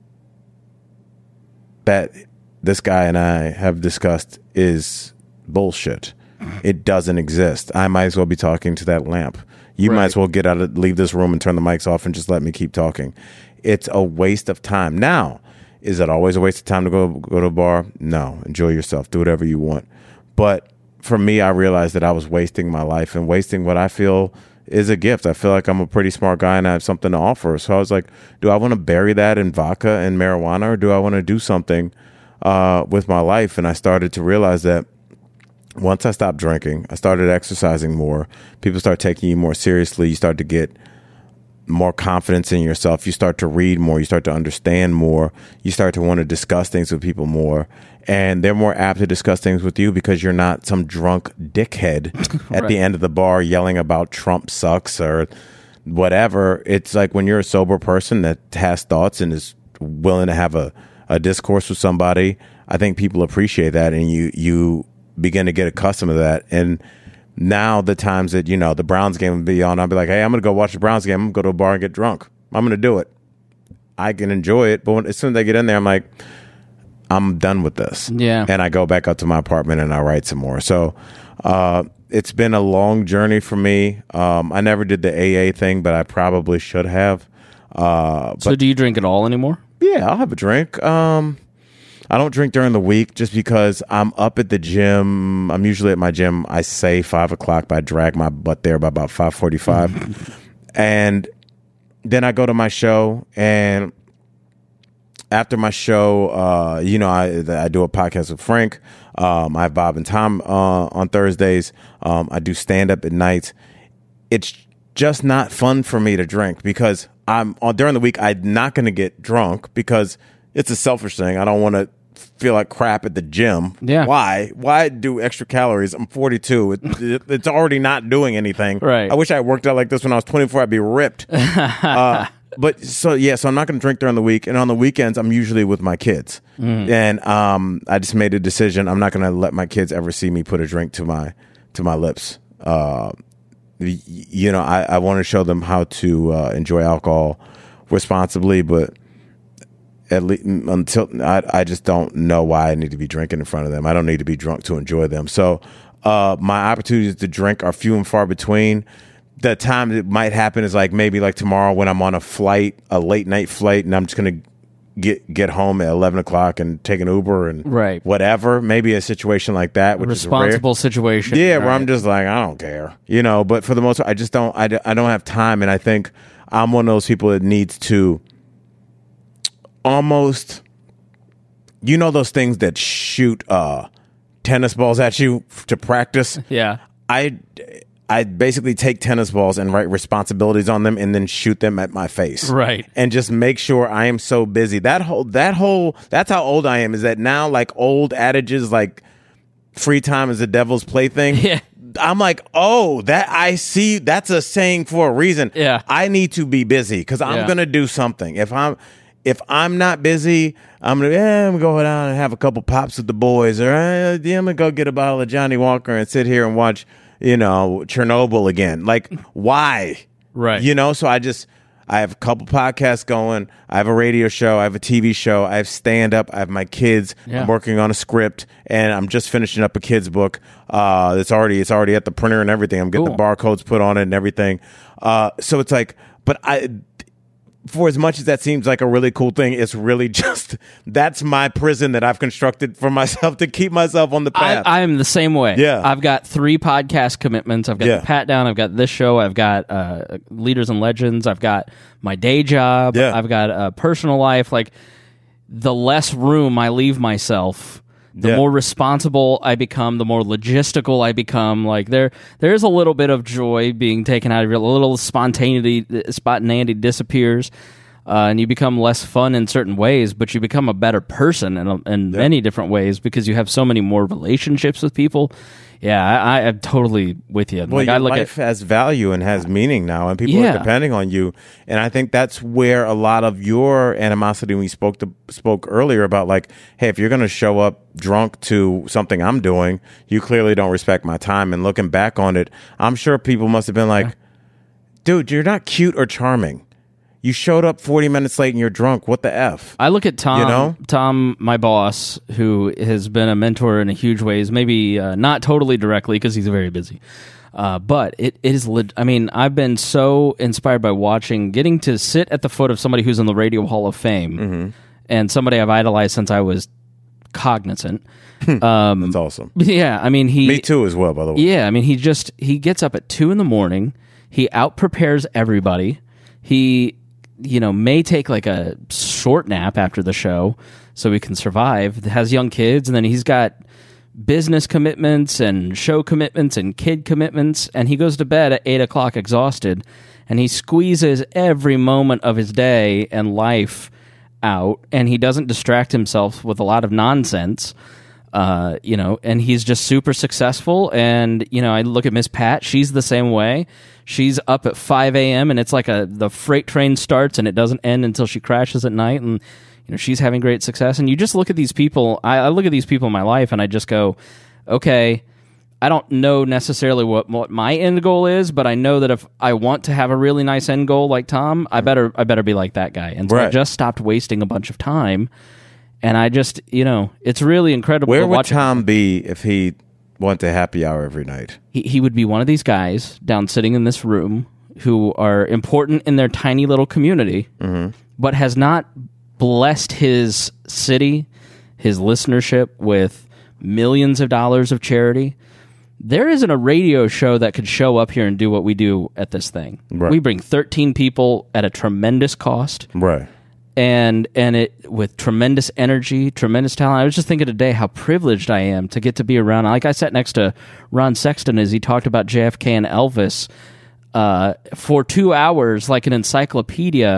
that this guy and I have discussed is bullshit. It doesn't exist. I might as well be talking to that lamp. You might as well leave this room and turn the mics off and just let me keep talking. It's a waste of time. Now, is it always a waste of time to go to a bar? No. Enjoy yourself. Do whatever you want. But for me, I realized that I was wasting my life and wasting what I feel is a gift. I feel like I'm a pretty smart guy and I have something to offer. So I was like, do I want to bury that in vodka and marijuana, or do I want to do something with my life? And I started to realize that once I stopped drinking, I started exercising more. People start taking you more seriously. You start to get more confidence in yourself. You start to read more. You start to understand more. You start to want to discuss things with people more. And they're more apt to discuss things with you because you're not some drunk dickhead at the end of the bar yelling about Trump sucks or whatever. It's like when you're a sober person that has thoughts and is willing to have a discourse with somebody, I think people appreciate that, and you begin to get accustomed to that. And now the times that, the Browns game would be on, I'll be like, hey, I'm going to go watch the Browns game. I'm going to go to a bar and get drunk. I'm going to do it. I can enjoy it. But as soon as I get in there, I'm like, I'm done with this. Yeah. And I go back up to my apartment and I write some more. So it's been a long journey for me. I never did the AA thing, but I probably should have. So do you drink at all anymore? Yeah, I'll have a drink. I don't drink during the week just because I'm up at the gym. I'm usually at my gym, I say 5 o'clock, but I drag my butt there by about 5:45. And then I go to my show, and after my show, I do a podcast with Frank. I have Bob and Tom on Thursdays. I do stand-up at nights. It's just not fun for me to drink because during the week, I'm not going to get drunk because it's a selfish thing. I don't want to feel like crap at the gym. Yeah. Why do extra calories? I'm 42. It's already not doing anything. Right. I wish I had worked out like this when I was 24. I'd be ripped. But so I'm not going to drink during the week, and on the weekends I'm usually with my kids. And I just made a decision. I'm not going to let my kids ever see me put a drink to my lips. I want to show them how to enjoy alcohol responsibly, but at least until I just don't know why I need to be drinking in front of them. I don't need to be drunk to enjoy them. So my opportunities to drink are few and far between. The time it might happen is maybe tomorrow when I'm on a late night flight, and I'm just going to get home at 11 o'clock and take an Uber and whatever. Maybe a situation like that, which responsible is a rare situation. Yeah, where I'm just I don't care, But for the most part, I just don't. I don't have time, and I think I'm one of those people that needs to almost, those things that shoot tennis balls at you to practice. Yeah, I basically take tennis balls and write responsibilities on them and then shoot them at my face. Right. And just make sure I am so busy. That's how old I am, is that now old adages free time is the devil's plaything. Yeah. I'm that I see, that's a saying for a reason. Yeah. I need to be busy because I'm going to do something. If I'm not busy, I'm gonna go down and have a couple pops with the boys, or I'm gonna go get a bottle of Johnny Walker and sit here and watch Chernobyl again. Why? Right. So I have a couple podcasts going. I have a radio show. I have a TV show. I have stand-up. I have my kids. Yeah. I'm working on a script, and I'm just finishing up a kid's book. It's already at the printer and everything. I'm getting the barcodes put on it and everything. So it's but for as much as that seems like a really cool thing, it's really just, that's my prison that I've constructed for myself to keep myself on the path. I am the same way. Yeah. I've got 3 podcast commitments. I've got the Pat Down. I've got this show. I've got Leaders and Legends. I've got my day job. Yeah. I've got a personal life. The less room I leave myself, the more responsible I become, the more logistical I become. There's a little bit of joy being taken out of you. A little spontaneity disappears, and you become less fun in certain ways, but you become a better person in many different ways because you have so many more relationships with people. Yeah, I am totally with you. Well, your life has value and has meaning now, and people are depending on you. And I think that's where a lot of your animosity, when we spoke earlier about hey, if you're going to show up drunk to something I'm doing, you clearly don't respect my time. And looking back on it, I'm sure people must have been dude, you're not cute or charming. You showed up 40 minutes late and you're drunk. What the F? I look at Tom, Tom, my boss, who has been a mentor in a huge ways, maybe not totally directly because he's very busy. But it is, I've been so inspired by getting to sit at the foot of somebody who's in the Radio Hall of Fame and somebody I've idolized since I was cognizant. That's awesome. Yeah. Me too as well, by the way. Yeah. He gets up at 2 a.m. He out prepares everybody. He may take a short nap after the show so he can survive. Has young kids, and then he's got business commitments and show commitments and kid commitments, and he goes to bed at 8 o'clock exhausted, and he squeezes every moment of his day and life out, and he doesn't distract himself with a lot of nonsense. And he's just super successful. And, I look at Miss Pat, she's the same way. She's up at 5 a.m. and it's the freight train starts and it doesn't end until she crashes at night. And, she's having great success. And you just look at these people. I look at these people in my life and I just go, okay, I don't know necessarily what my end goal is, but I know that if I want to have a really nice end goal like Tom, I better be like that guy. And so I just stopped wasting a bunch of time. And I just, it's really incredible. Where would Tom be if he went to happy hour every night? He would be one of these guys down sitting in this room who are important in their tiny little community, but has not blessed his city, his listenership with millions of dollars of charity. There isn't a radio show that could show up here and do what we do at this thing. Right. We bring 13 people at a tremendous cost. Right. And it with tremendous energy, tremendous talent. I was just thinking today how privileged I am to get to be around. I sat next to Ron Sexton as he talked about JFK and Elvis for 2 hours, like an encyclopedia,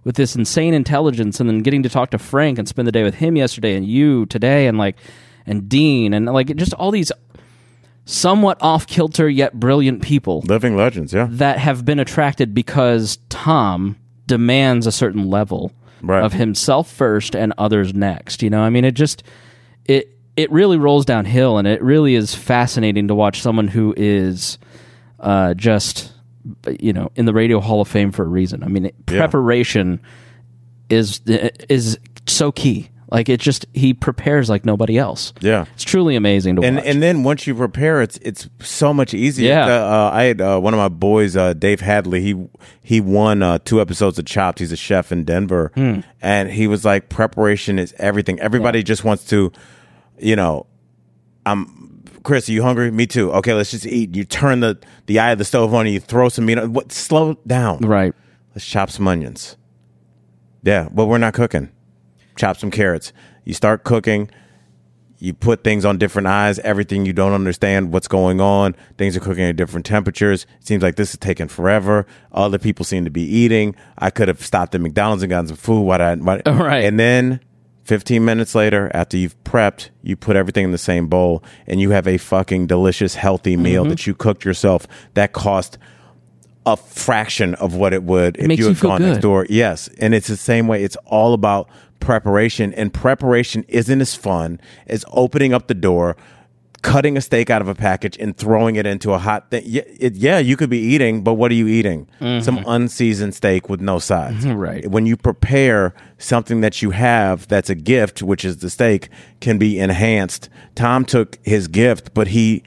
with this insane intelligence, and then getting to talk to Frank and spend the day with him yesterday, and you today, and Dean, and like just all these somewhat off-kilter yet brilliant people, living legends, yeah, that have been attracted because Tom demands a certain level of himself first and others next. You know, I mean, it really rolls downhill, and it really is fascinating to watch someone who is just, you know, in the Radio Hall of Fame for a reason. I mean, preparation is so key. Like, he prepares like nobody else. Yeah, it's truly amazing to watch. And then once you prepare, it's so much easier. Yeah, I had one of my boys, Dave Hadley. He won 2 episodes of Chopped. He's a chef in Denver, and he was like, preparation is everything. Everybody just wants to, you know, Chris, are you hungry? Me too. Okay, let's just eat. You turn the eye of the stove on and you throw some meat on. Slow down. Right. Let's chop some onions. Yeah, but we're not cooking. Chop some carrots. You start cooking. You put things on different eyes. Everything you don't understand what's going on. Things are cooking at different temperatures. It seems like this is taking forever. Other people seem to be eating. I could have stopped at McDonald's and gotten some food. Right. And then 15 minutes later, after you've prepped, you put everything in the same bowl, and you have a fucking delicious, healthy meal that you cooked yourself that cost a fraction of what it would if you had gone next door. Yes. And it's the same way. It's all about preparation, and preparation isn't as fun as opening up the door, cutting a steak out of a package, and throwing it into a hot thing. Yeah, you could be eating, but what are you eating? Some unseasoned steak with no sides. Right. When you prepare something that you have that's a gift, which is the steak, can be enhanced. Tom took his gift, but he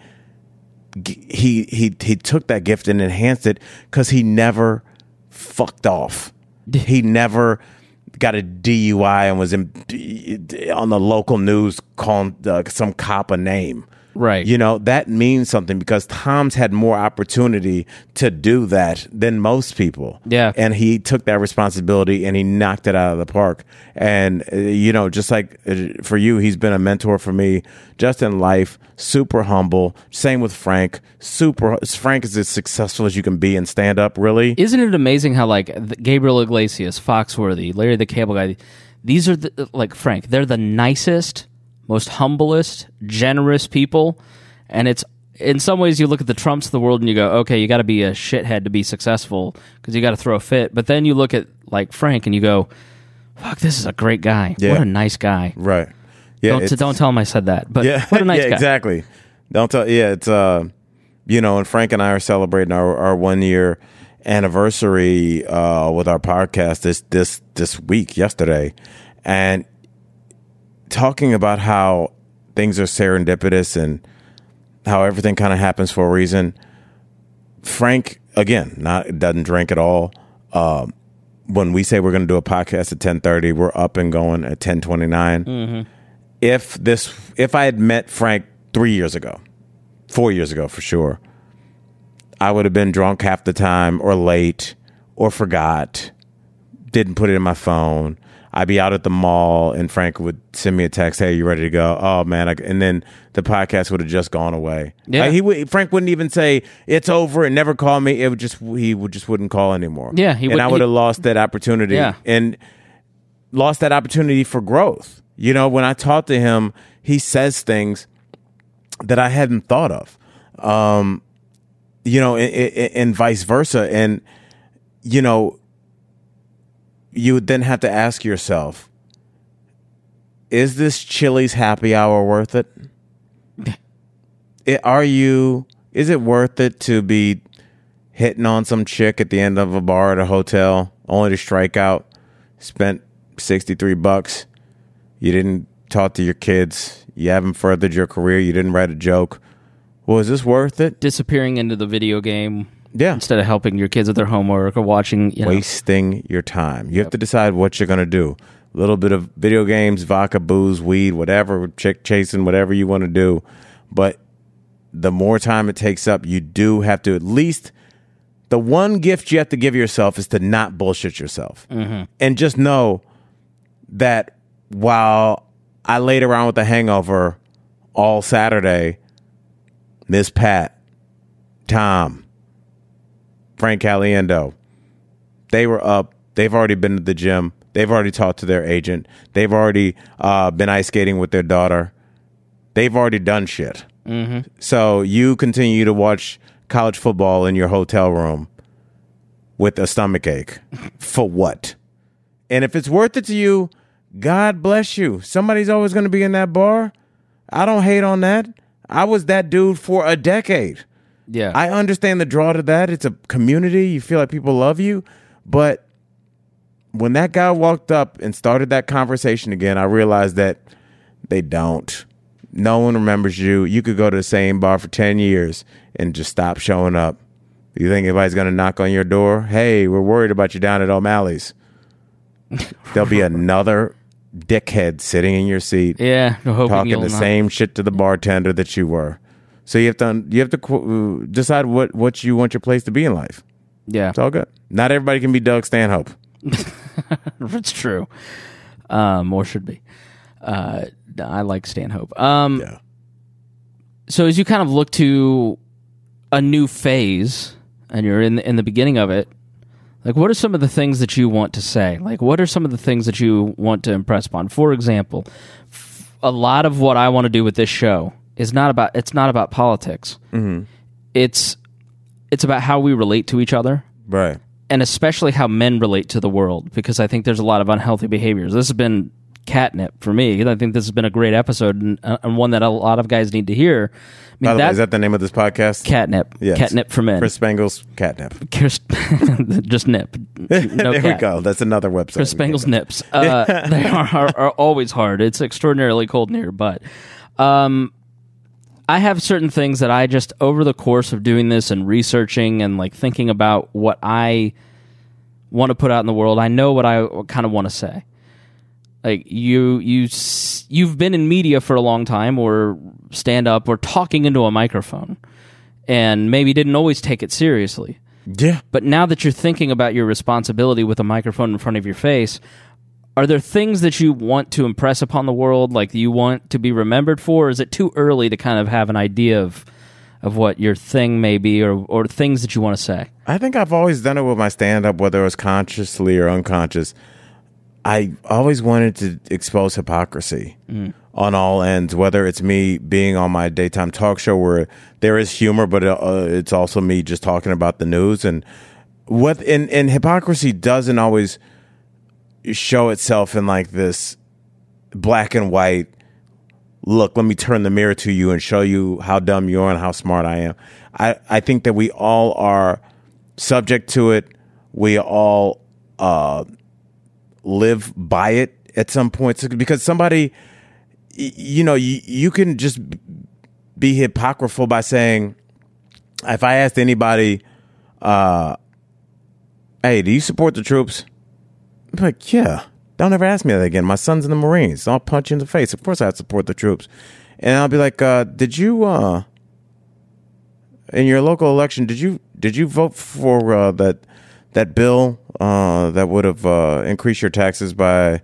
took that gift and enhanced it because he never fucked off. He never got a DUI and was on the local news calling some cop a name. Right. You know, that means something because Tom's had more opportunity to do that than most people. Yeah. And he took that responsibility and he knocked it out of the park. And, you know, just like for you, he's been a mentor for me just in life, super humble. Same with Frank. Frank is as successful as you can be in stand up, really. Isn't it amazing how, like, Gabriel Iglesias, Foxworthy, Larry the Cable Guy, these are, like Frank, they're the nicest, most humblest, generous people, and it's in some ways you look at the Trumps of the world and you go, okay, you got to be a shithead to be successful because you got to throw a fit. But then you look at like Frank and you go, fuck, this is a great guy. Yeah. What a nice guy. Right. Yeah. Don't tell him I said that. But what a nice guy. Exactly. Don't tell. Yeah. It's you know, and Frank and I are celebrating our 1 year anniversary with our podcast this week, yesterday, and talking about how things are serendipitous and how everything kind of happens for a reason. Frank, again, doesn't drink at all. When we say we're going to do a podcast at 10:30, we're up and going at 10:29. If I had met Frank 3 years ago, 4 years ago for sure, I would have been drunk half the time or late or forgot, didn't put it in my phone. I'd be out at the mall and Frank would send me a text, hey, you ready to go? Oh, man. And then the podcast would have just gone away. Yeah. Frank wouldn't even say, it's over, and never call me. He wouldn't call anymore. Yeah. I would have lost that opportunity. Yeah. And lost that opportunity for growth. You know, when I talk to him, he says things that I hadn't thought of. You know, and vice versa. And, you know, you would then have to ask yourself, is this Chili's happy hour worth it? Is it worth it to be hitting on some chick at the end of a bar at a hotel only to strike out, spent $63? You didn't talk to your kids. You haven't furthered your career. You didn't write a joke. Well, is this worth it? Disappearing into the video game. Yeah. Instead of helping your kids with their homework or watching, wasting your time. You have to decide what you're going to do. A little bit of video games, vodka, booze, weed, whatever, chick chasing, whatever you want to do. But the more time it takes up, you do have to, at least the one gift you have to give yourself is to not bullshit yourself. And just know that while I laid around with a hangover all Saturday, Miss Pat, Tom, Frank Caliendo, they were up They've already been to the gym. They've already talked to their agent. They've already been ice skating with their daughter. They've already done shit. Mm-hmm. So you continue to watch college football in your hotel room with a stomach ache. For what? And if it's worth it to you, God bless you. Somebody's always going to be in that bar. I don't hate on that. I was that dude for a decade. Yeah. I understand the draw to that. It's a community. You feel like people love you. But when that guy walked up and started that conversation again, I realized that they don't. No one remembers you. You could go to the same bar for 10 years and just stop showing up. You think anybody's going to knock on your door? Hey, we're worried about you down at O'Malley's. There'll be another dickhead sitting in your seat, Yeah. talking the same shit to the bartender that you were. So you have to decide what you want your place to be in life. Yeah. It's all good. Not everybody can be Doug Stanhope. It's true. Or should be. I like Stanhope. Yeah. So as you kind of look to a new phase, and you're in the beginning of it, like, what are some of the things that you want to say? Like, what are some of the things that you want to impress upon? For example, a lot of what I want to do with this show is not about politics. Mm-hmm. It's about how we relate to each other. Right. And especially how men relate to the world, because I think there's a lot of unhealthy behaviors. This has been catnip for me. I think this has been a great episode and one that a lot of guys need to hear. I mean, By the way, is that the name of this podcast? Catnip. Yes. Catnip for men. Chris Spangle's Catnip. Just nip. No There cat. we go. That's another website. Chris Spangle's nips. They are always hard. It's extraordinarily cold in here, but I have certain things that I just, over the course of doing this and researching and like thinking about what I want to put out in the world, I know what I kind of want to say. Like you've been in media for a long time, or stand up, or talking into a microphone, and maybe didn't always take it seriously. Yeah. But now that you're thinking about your responsibility with a microphone in front of your face, are there things that you want to impress upon the world, like you want to be remembered for, or is it too early to kind of have an idea of what your thing may be, or things that you want to say? I think I've always done it with my stand-up, whether it was consciously or unconscious. I always wanted to expose hypocrisy on all ends, whether it's me being on my daytime talk show where there is humor, but it's also me just talking about the news. And and hypocrisy doesn't always show itself in like this black and white, look, let me turn the mirror to you and show you how dumb you are and how smart I am. I think that we all are subject to it. We all live by it at some point, because somebody, you can just be hypocritical by saying, if I asked anybody, hey, do you support the troops? I'm like, yeah, don't ever ask me that again. My son's in the Marines. I'll punch you in the face. Of course I support the troops. And I'll be like, did you, in your local election, did you vote for that bill that would have increased your taxes by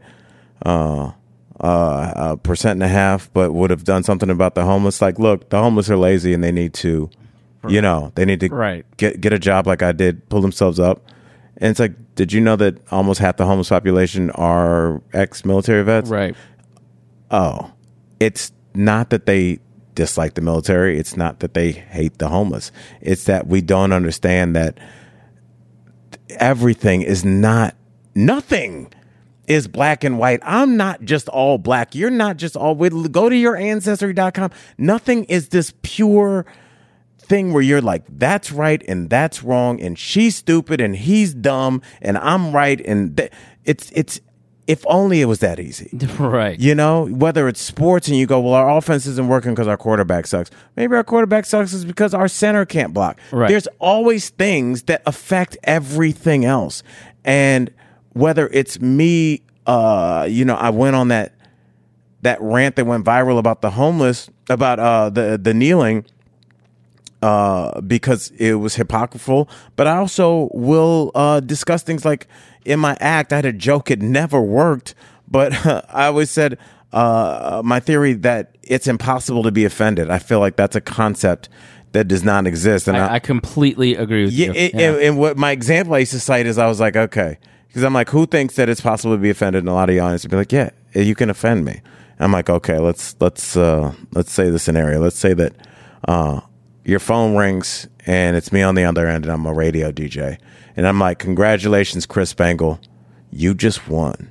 1.5%, but would have done something about the homeless? Like, look, the homeless are lazy and they need to, they need to get a job like I did, pull themselves up. And it's like, did you know that almost half the homeless population are ex-military vets? Right. Oh, it's not that they dislike the military. It's not that they hate the homeless. It's that we don't understand that everything is nothing is black and white. I'm not just all black. You're not just all white. Go to your ancestry.com. Nothing is this pure thing where you're like, that's right and that's wrong, and she's stupid and he's dumb and I'm right, and it's if only it was that easy. Right. Whether it's sports and you go, well, our offense isn't working because our quarterback sucks. Maybe our quarterback sucks is because our center can't block. Right. There's always things that affect everything else. And whether it's me, I went on that rant that went viral about the homeless, about the kneeling, because it was hypocritical. But I also will discuss things like, in my act, I had a joke, it never worked, but I always said my theory that it's impossible to be offended. I feel like that's a concept that does not exist. And I completely agree with you. And what my example I used to cite is, I was like, okay, Because I'm like, who thinks that it's possible to be offended? And a lot of the audience would be like, yeah, you can offend me. I'm like, okay, let's say the scenario. Let's say that your phone rings and it's me on the other end and I'm a radio DJ. And I'm like, congratulations, Chris Spangle. You just won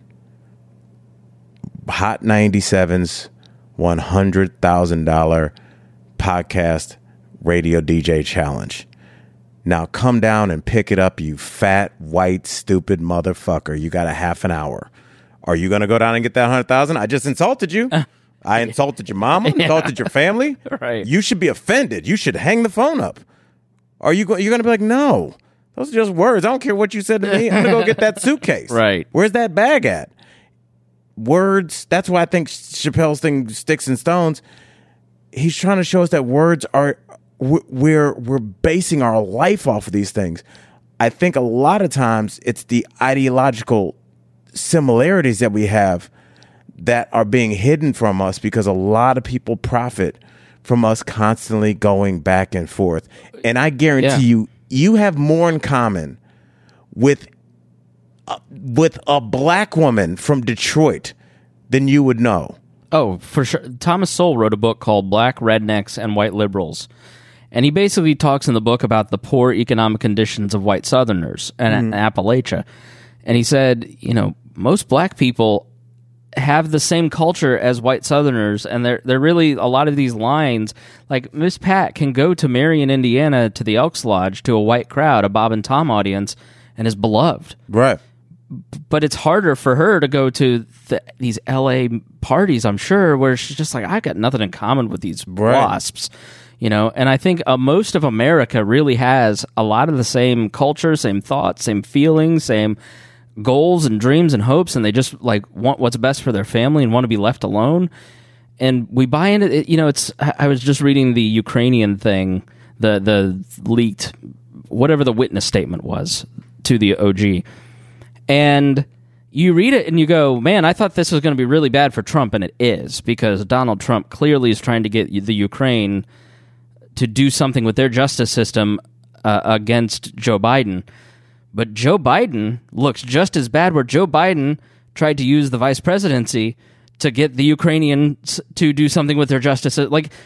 Hot 97's $100,000 podcast radio DJ challenge. Now come down and pick it up, you fat, white, stupid motherfucker. You got a half an hour. Are you going to go down and get that 100,000? I just insulted you. I insulted your mama, insulted your family. Right. You should be offended. You should hang the phone up. Are you you're going to be like, no, those are just words. I don't care what you said to me. I'm going to go get that suitcase. Right. Where's that bag at? Words. That's why I think Chappelle's thing, Sticks and Stones, he's trying to show us that words are, we're basing our life off of these things. I think a lot of times it's the ideological similarities that we have that are being hidden from us because a lot of people profit from us constantly going back and forth. And I guarantee you have more in common with a black woman from Detroit than you would know. Oh, for sure. Thomas Sowell wrote a book called Black Rednecks and White Liberals. And he basically talks in the book about the poor economic conditions of white Southerners and Appalachia. And he said, most black people have the same culture as white Southerners, and they're really, a lot of these lines, like Miss Pat can go to Marion, Indiana, to the Elks Lodge, to a white crowd, a Bob and Tom audience, and is beloved. Right. But it's harder for her to go to these LA parties, I'm sure, where she's just like, I got nothing in common with these wasps. And I think most of America really has a lot of the same culture, same thoughts, same feelings, same goals and dreams and hopes, and they just like want what's best for their family and want to be left alone. And we buy into it. I was just reading the Ukrainian thing, the leaked, whatever the witness statement was to the OG. And you read it and you go, man, I thought this was going to be really bad for Trump, and it is, because Donald Trump clearly is trying to get the Ukraine to do something with their justice system against Joe Biden. But Joe Biden looks just as bad, where Joe Biden tried to use the vice presidency to get the Ukrainians to do something with their justice.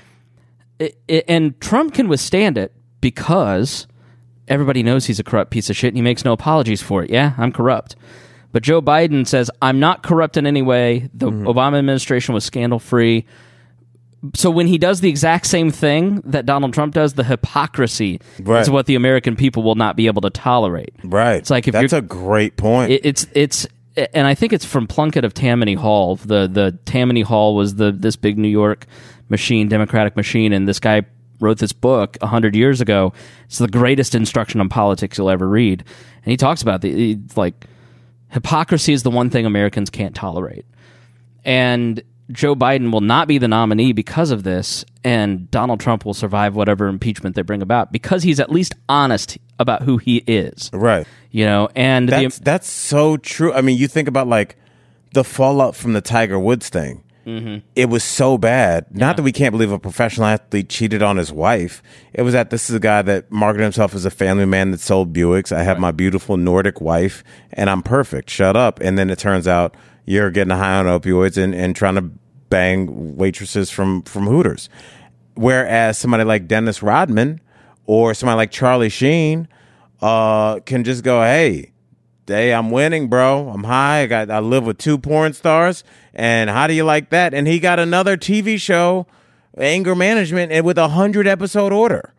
And Trump can withstand it because everybody knows he's a corrupt piece of shit and he makes no apologies for it. Yeah, I'm corrupt. But Joe Biden says, I'm not corrupt in any way. The Obama administration was scandal-free. So when he does the exact same thing that Donald Trump does, the hypocrisy is what the American people will not be able to tolerate. Right. It's like, if that's a great point. It's and I think it's from Plunkett of Tammany Hall. The Tammany Hall was this big New York machine, Democratic machine, and this guy wrote this book 100 years ago. It's the greatest instruction on politics you'll ever read. And he talks about hypocrisy is the one thing Americans can't tolerate. And Joe Biden will not be the nominee because of this, and Donald Trump will survive whatever impeachment they bring about because he's at least honest about who he is. Right. And that's so true. I mean, you think about like the fallout from the Tiger Woods thing. Mm-hmm. It was so bad. Not that we can't believe a professional athlete cheated on his wife. It was that this is a guy that marketed himself as a family man that sold Buicks. I have my beautiful Nordic wife, and I'm perfect. Shut up. And then it turns out you're getting high on opioids and trying to bang waitresses from Hooters. Whereas somebody like Dennis Rodman or somebody like Charlie Sheen can just go, hey, I'm winning, bro. I'm high. I live with 2 porn stars. And how do you like that? And he got another TV show, Anger Management, and with a 100-episode order.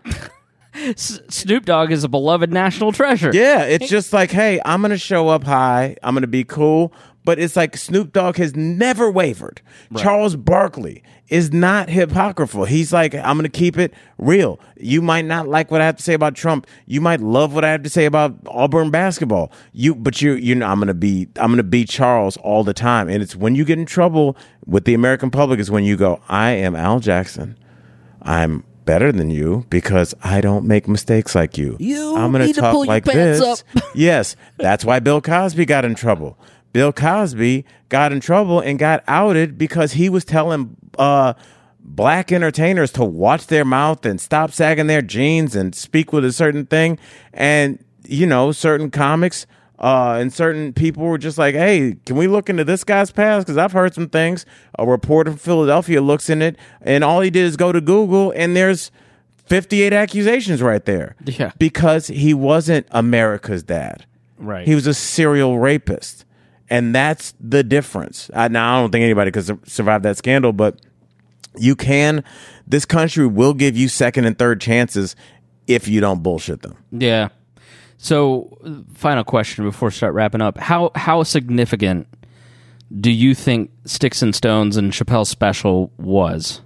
Snoop Dogg is a beloved national treasure. Yeah, it's just like, hey, I'm going to show up high. I'm going to be cool. But it's like Snoop Dogg has never wavered. Right. Charles Barkley is not hypocritical. He's like, I'm going to keep it real. You might not like what I have to say about Trump. You might love what I have to say about Auburn basketball. I'm going to be Charles all the time. And it's when you get in trouble with the American public is when you go, I am Al Jackson. I'm better than you because I don't make mistakes like you. I'm going to talk like this. Yes, that's why Bill Cosby got in trouble. Bill Cosby got in trouble and got outed because he was telling black entertainers to watch their mouth and stop sagging their jeans and speak with a certain thing. And, certain comics And certain people were just like, hey, can we look into this guy's past? Because I've heard some things. A reporter from Philadelphia looks in it, and all he did is go to Google, and there's 58 accusations right there. Yeah. Because he wasn't America's dad. Right. He was a serial rapist. And that's the difference. Now, I don't think anybody could survive that scandal, but you can. This country will give you second and third chances if you don't bullshit them. Yeah. So, final question before we start wrapping up. How significant do you think Sticks and Stones and Chappelle's special was?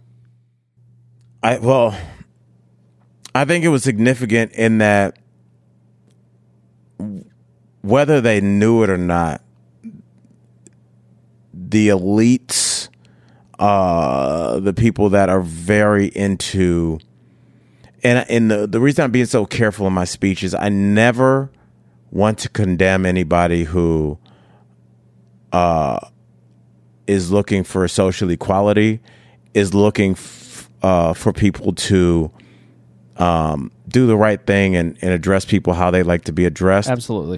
I think it was significant in that whether they knew it or not, the elites, the people that are very into, and the reason I'm being so careful in my speech is I never want to condemn anybody who is looking for social equality, is looking for people to do the right thing and address people how they like to be addressed. Absolutely.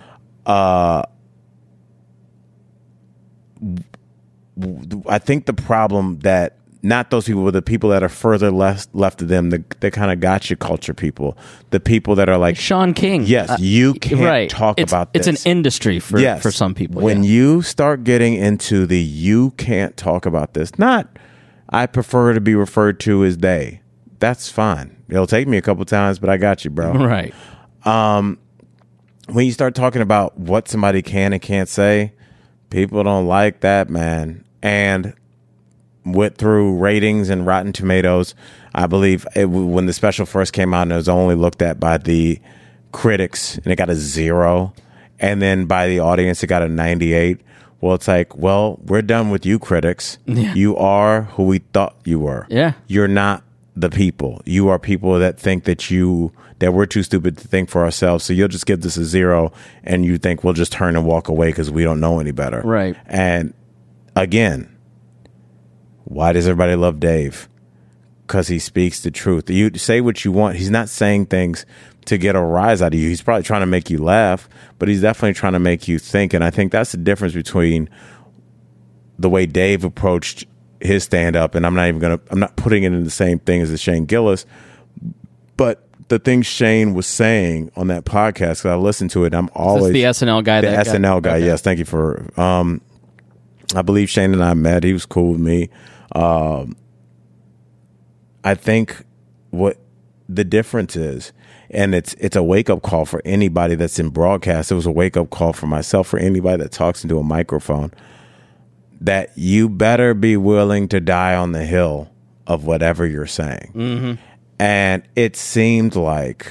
I think the problem that not those people, but the people that are further left of them, the kind of gotcha culture people, the people that are like Sean King. Yes, you can't talk about this. It's an industry for some people. When you start getting into the you can't talk about this, not I prefer to be referred to as they. That's fine. It'll take me a couple times, but I got you, bro. Right. When you start talking about what somebody can and can't say, people don't like that, man. And went through ratings and Rotten Tomatoes. I believe when the special first came out, and it was only looked at by the critics, and it got a 0. And then by the audience, it got a 98. Well, it's like, well, we're done with you critics. Yeah. You are who we thought you were. Yeah. You're not the people. You are people that think that we're too stupid to think for ourselves. So you'll just give this a 0, and you think we'll just turn and walk away because we don't know any better. Right. And again, why does everybody love Dave? Because he speaks the truth. You say what you want. He's not saying things to get a rise out of you. He's probably trying to make you laugh, but he's definitely trying to make you think. And I think that's the difference between the way Dave approached his stand-up, and I'm not putting it in the same thing as the Shane Gillis, but the things Shane was saying on that podcast, because I listened to it, I'm always... the SNL guy? The SNL guy, okay. Yes, thank you for... I believe Shane and I met. He was cool with me. I think what the difference is, and it's a wake-up call for anybody that's in broadcast. It was a wake-up call for myself, for anybody that talks into a microphone, that you better be willing to die on the hill of whatever you're saying. Mm-hmm. And it seemed like,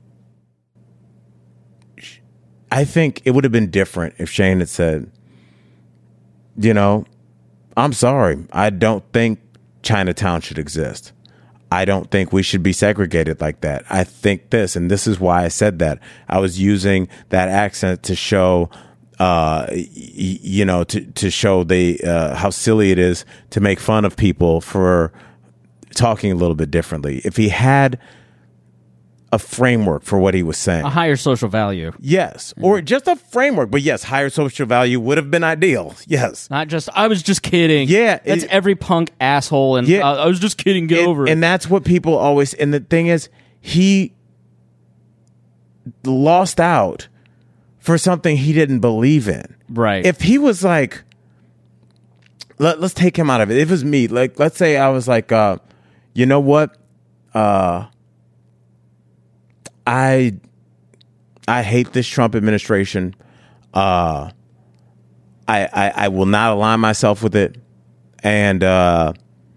I think it would have been different if Shane had said, I'm sorry, I don't think Chinatown should exist. I don't think we should be segregated like that. I think this, and this is why I said that. I was using that accent to show to show how silly it is to make fun of people for talking a little bit differently. If he had a framework for what he was saying, a higher social value, yes, or just a framework, but yes, higher social value would have been ideal. Yes, not just I was just kidding. Yeah, that's every punk asshole, and yeah, I was just kidding. Get over it. And that's what people always. And the thing is, he lost out for something he didn't believe in. Right. If he was like, let's take him out of it. If it was me, like, let's say I was like, you know what? I hate this Trump administration. I will not align myself with it. And, I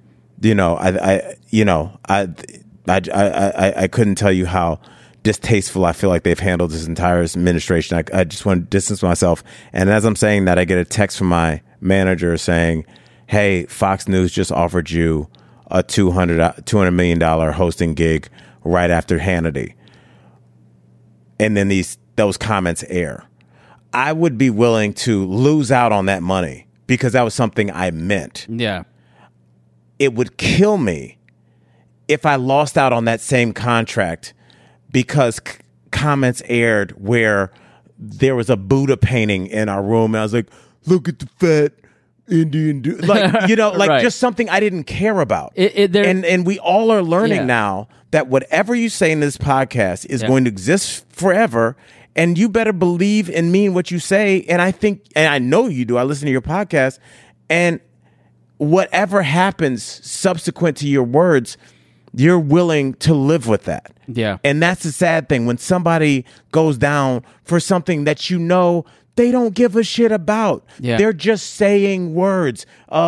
couldn't tell you how distasteful I feel like they've handled this entire administration. I just want to distance myself. And as I'm saying that, I get a text from my manager saying, hey, Fox News just offered you a $200 million hosting gig right after Hannity. And then those comments air. I would be willing to lose out on that money because that was something I meant. Yeah. It would kill me if I lost out on that same contract because comments aired where there was a Buddha painting in our room, and I was like, look at the fat Indian dude. Like, like Right. just something I didn't care about. There- And we all are learning Yeah. now that whatever you say in this podcast is Yeah. going to exist forever. And you better believe and mean what you say. And I know you do. I listen to your podcast. And whatever happens subsequent to your words, you're willing to live with that. Yeah. And that's the sad thing. When somebody goes down for something that they don't give a shit about. Yeah. They're just saying words.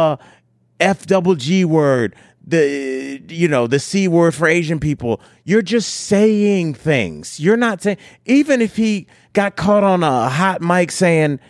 FGG word, the C word for Asian people. You're just saying things. You're not saying, even if he got caught on a hot mic saying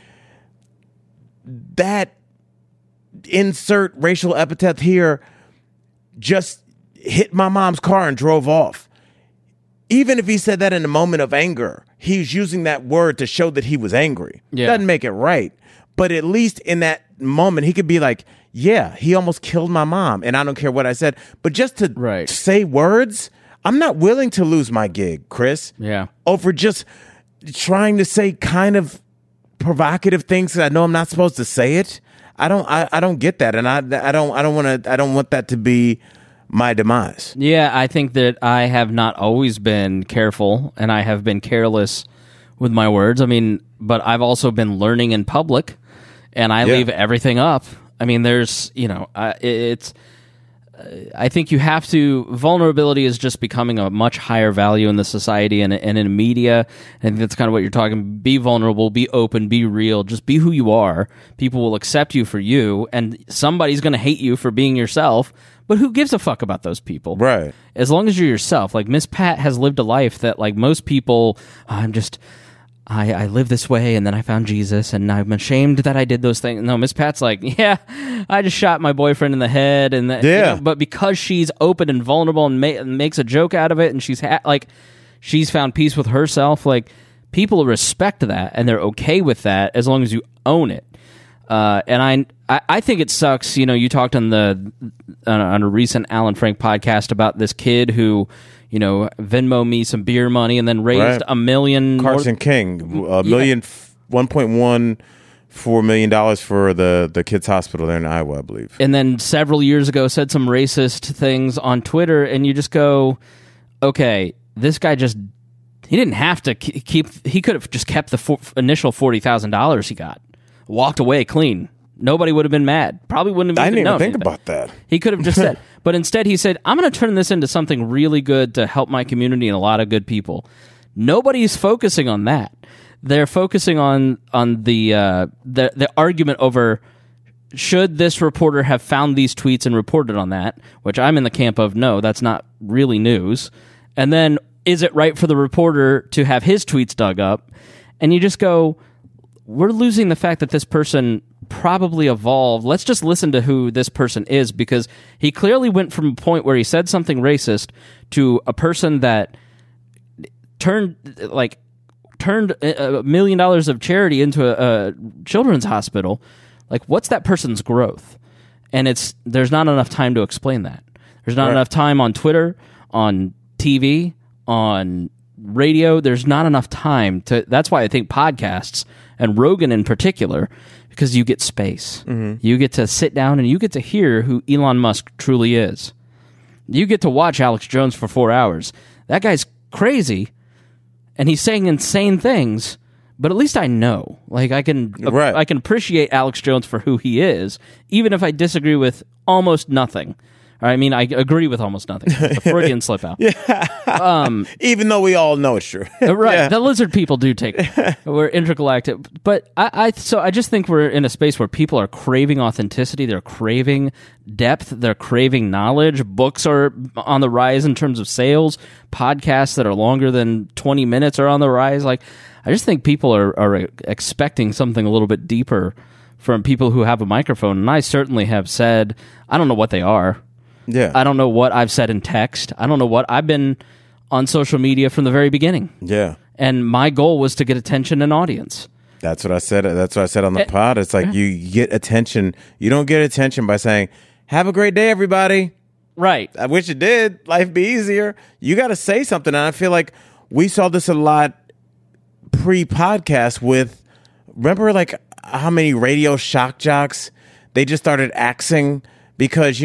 that insert racial epithet here just hit my mom's car and drove off. Even if he said that in a moment of anger, he's using that word to show that he was angry. Yeah. Doesn't make it right. But at least in that moment, he could be like, yeah, he almost killed my mom, and I don't care what I said. But just to Right. say words, I'm not willing to lose my gig, Chris. Yeah. Over just trying to say kind of provocative things that I know I'm not supposed to say it. I don't get that, and I don't want that to be my demise. Yeah, I think that I have not always been careful, and I have been careless with my words. I mean, but I've also been learning in public, and I leave everything up. I mean, there's, I think you have to. Vulnerability is just becoming a much higher value in the society and in media. And that's kind of what you're talking. Be vulnerable, be open, be real. Just be who you are. People will accept you for you, and somebody's going to hate you for being yourself. But who gives a fuck about those people? Right. As long as you're yourself. Like Miss Pat has lived a life that, like, most people, I live this way, and then I found Jesus, and I'm ashamed that I did those things. No, Miss Pat's like, yeah, I just shot my boyfriend in the head, and that, Yeah. but because she's open and vulnerable and makes a joke out of it, and she's found peace with herself. Like, people respect that, and they're okay with that as long as you own it. And I think it sucks. You talked on a recent Alan Frank podcast about this kid who, Venmo me some beer money and then raised $1 million. Carson King, $1.14 million for the kids' hospital there in Iowa, I believe. And then several years ago said some racist things on Twitter, and you just go, okay, this guy he didn't have to he could have just kept the initial $40,000 he got, walked away clean. Nobody would have been mad. Probably wouldn't have I didn't even known think anything. about that. He could have just said, but instead he said, I'm going to turn this into something really good to help my community and a lot of good people. Nobody's focusing on that. They're focusing on the argument over, should this reporter have found these tweets and reported on that, which I'm in the camp of, no, that's not really news. And then, is it right for the reporter to have his tweets dug up? And you just go, we're losing the fact that this person probably evolved. Let's just listen to who this person is, because he clearly went from a point where he said something racist to a person that turned $1 million of charity into a children's hospital. Like, what's that person's growth? And there's not enough time to explain that. There's not enough time on Twitter, on TV, on radio. There's not enough time that's why I think podcasts, and Rogan in particular, because you get space. Mm-hmm. You get to sit down and you get to hear who Elon Musk truly is. You get to watch Alex Jones for 4 hours. That guy's crazy, and he's saying insane things, but at least I know. Like, I can appreciate Alex Jones for who he is, even if I disagree with almost nothing. I mean, I agree with almost nothing. It's a Freudian slip out. Even though we all know it's true. Right. Yeah. The lizard people do we're intergalactic. But I just think we're in a space where people are craving authenticity. They're craving depth. They're craving knowledge. Books are on the rise in terms of sales. Podcasts that are longer than 20 minutes are on the rise. Like, I just think people are expecting something a little bit deeper from people who have a microphone. And I certainly have said, I don't know what they are. Yeah. I don't know what I've said in text. I don't know what I've been on social media from the very beginning. Yeah. And my goal was to get attention and audience. That's what I said. That's what I said on the pod. It's like you get attention. You don't get attention by saying, have a great day, everybody. Right. I wish it did. Life be easier. You got to say something. And I feel like we saw this a lot pre-podcast with, remember like how many radio shock jocks they just started axing because,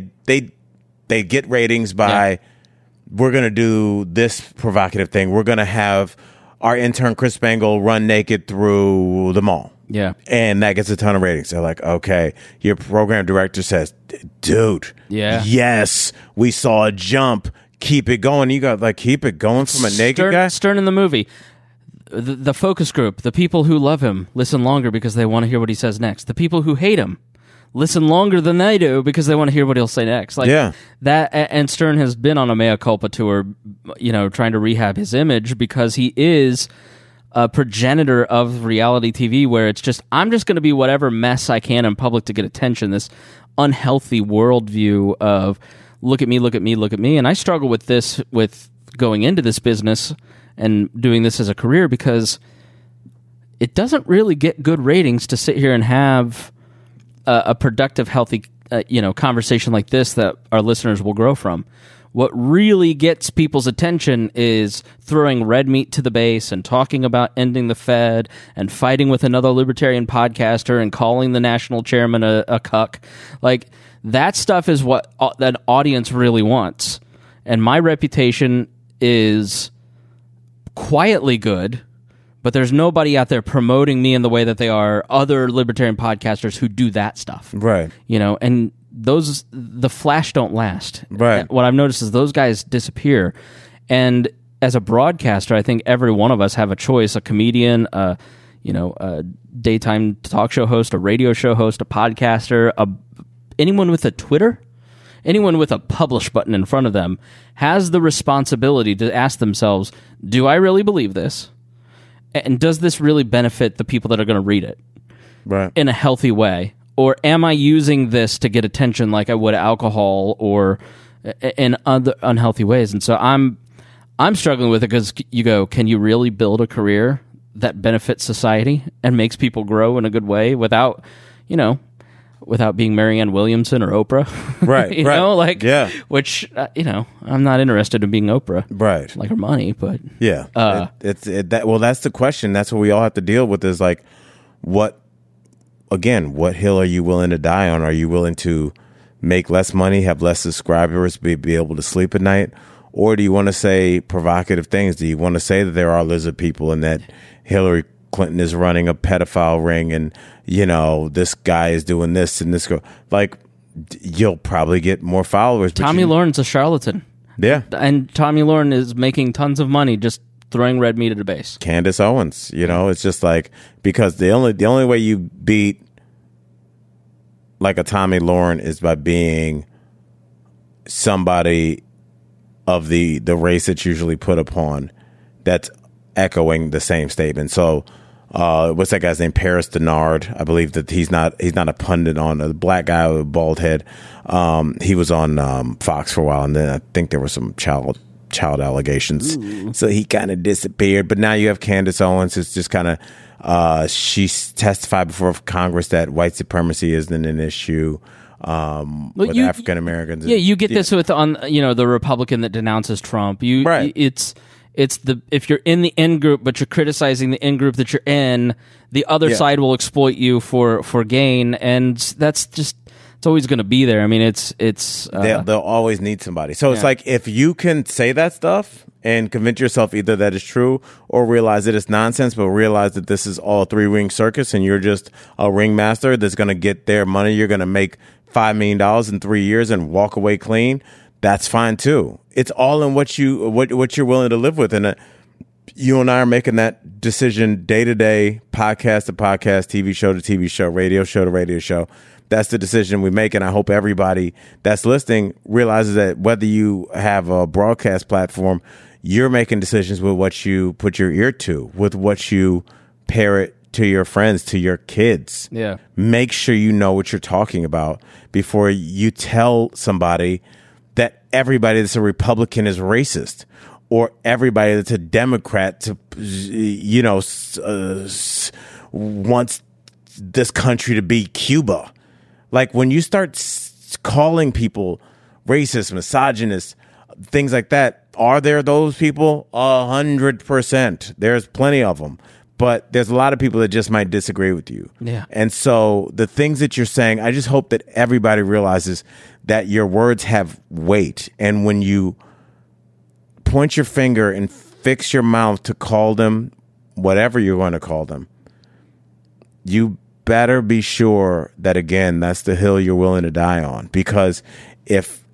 they get ratings by, we're going to do this provocative thing. We're going to have our intern Chris Spangle run naked through the mall. Yeah. And that gets a ton of ratings. They're like, okay, your program director says, dude, yes, we saw a jump. Keep it going. You got like, keep it going from a naked guy? Stern in the movie. The focus group, the people who love him, listen longer because they want to hear what he says next. The people who hate him listen longer than they do because they want to hear what he'll say next. That, and Stern has been on a mea culpa tour, trying to rehab his image because he is a progenitor of reality TV where it's just, I'm just going to be whatever mess I can in public to get attention. This unhealthy worldview of look at me, look at me, look at me. And I struggle with this, with going into this business and doing this as a career because it doesn't really get good ratings to sit here and have a productive, healthy, conversation like this that our listeners will grow from. What really gets people's attention is throwing red meat to the base and talking about ending the Fed and fighting with another libertarian podcaster and calling the national chairman a cuck. Like, that stuff is what that audience really wants. And my reputation is quietly good, but there's nobody out there promoting me in the way that they are other libertarian podcasters who do that stuff. Right. And the flash don't last. Right. What I've noticed is those guys disappear. And as a broadcaster, I think every one of us have a choice, a comedian, a daytime talk show host, a radio show host, a podcaster, anyone with a Twitter, anyone with a publish button in front of them has the responsibility to ask themselves, do I really believe this? And does this really benefit the people that are going to read it in a healthy way? Or am I using this to get attention like I would alcohol or in other unhealthy ways? And so I'm struggling with it because you go, can you really build a career that benefits society and makes people grow in a good way without being Marianne Williamson or Oprah? Right. Which, I'm not interested in being Oprah. Right. Like her money, but. Yeah. That's the question. That's what we all have to deal with is like, what hill are you willing to die on? Are you willing to make less money, have less subscribers, be able to sleep at night? Or do you want to say provocative things? Do you want to say that there are lizard people and that Hillary Clinton is running a pedophile ring and, this guy is doing this and this? Like, you'll probably get more followers. Tommy Lauren's a charlatan. Yeah. And Tommy Lauren is making tons of money just throwing red meat at a base. Candace Owens, it's just like, because the only way you beat like a Tommy Lauren is by being somebody of the race that's usually put upon that's echoing the same statement. So what's that guy's name? Paris Denard. I believe that he's not a pundit on a black guy with a bald head. He was on Fox for a while, and then I think there were some child allegations. Ooh. So he kind of disappeared. But now you have Candace Owens. It's just kind of she testified before Congress that white supremacy isn't an issue with African Americans. Yeah, you get this with the Republican that denounces Trump. Right. If you're in the in group but you're criticizing the in group that you're in, the other side will exploit you for gain, and that's just. It's always going to be there. I mean, they'll always need somebody. So it's like, if you can say that stuff and convince yourself either that is true or realize that it's nonsense, but realize that this is all a three-ring circus and you're just a ringmaster that's going to get their money. You're going to make $5 million in 3 years and walk away clean. That's fine too. It's all in what you're willing to live with. And you and I are making that decision day to day, podcast to podcast, TV show to TV show, radio show to radio show. That's the decision we make, and I hope everybody that's listening realizes that whether you have a broadcast platform, you're making decisions with what you put your ear to, with what you parrot to your friends, to your kids. Yeah. Make sure you know what you're talking about before you tell somebody that everybody that's a Republican is racist, or everybody that's a Democrat wants this country to be Cuba. Like, when you start calling people racist, misogynist, things like that, Are there those people? 100%. There's plenty of them. But there's a lot of people that just might disagree with you. Yeah. And so the things that you're saying, I just hope that everybody realizes that your words have weight. And when you point your finger and fix your mouth to call them whatever you're going to call them, you better be sure that, again, that's the hill you're willing to die on. Because if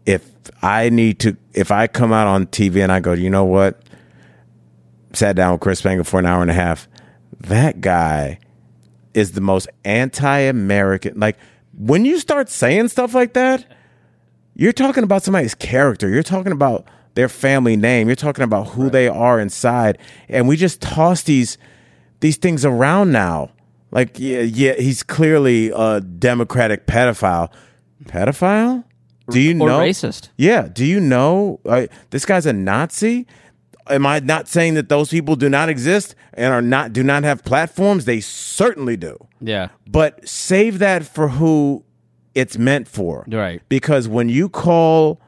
I come out on TV and I go, you know what? Sat down with Chris Spangle for an hour and a half. That guy is the most anti-American. Like, when you start saying stuff like that, you're talking about somebody's character. You're talking about their family name. You're talking about who they are inside. And we just toss these things around now. Like, yeah, he's clearly a Democratic pedophile. Pedophile? Do you know? Or racist. Yeah. Do you know this guy's a Nazi? Am I not saying that those people do not exist and do not have platforms? They certainly do. Yeah. But save that for who it's meant for. Right. Because when you call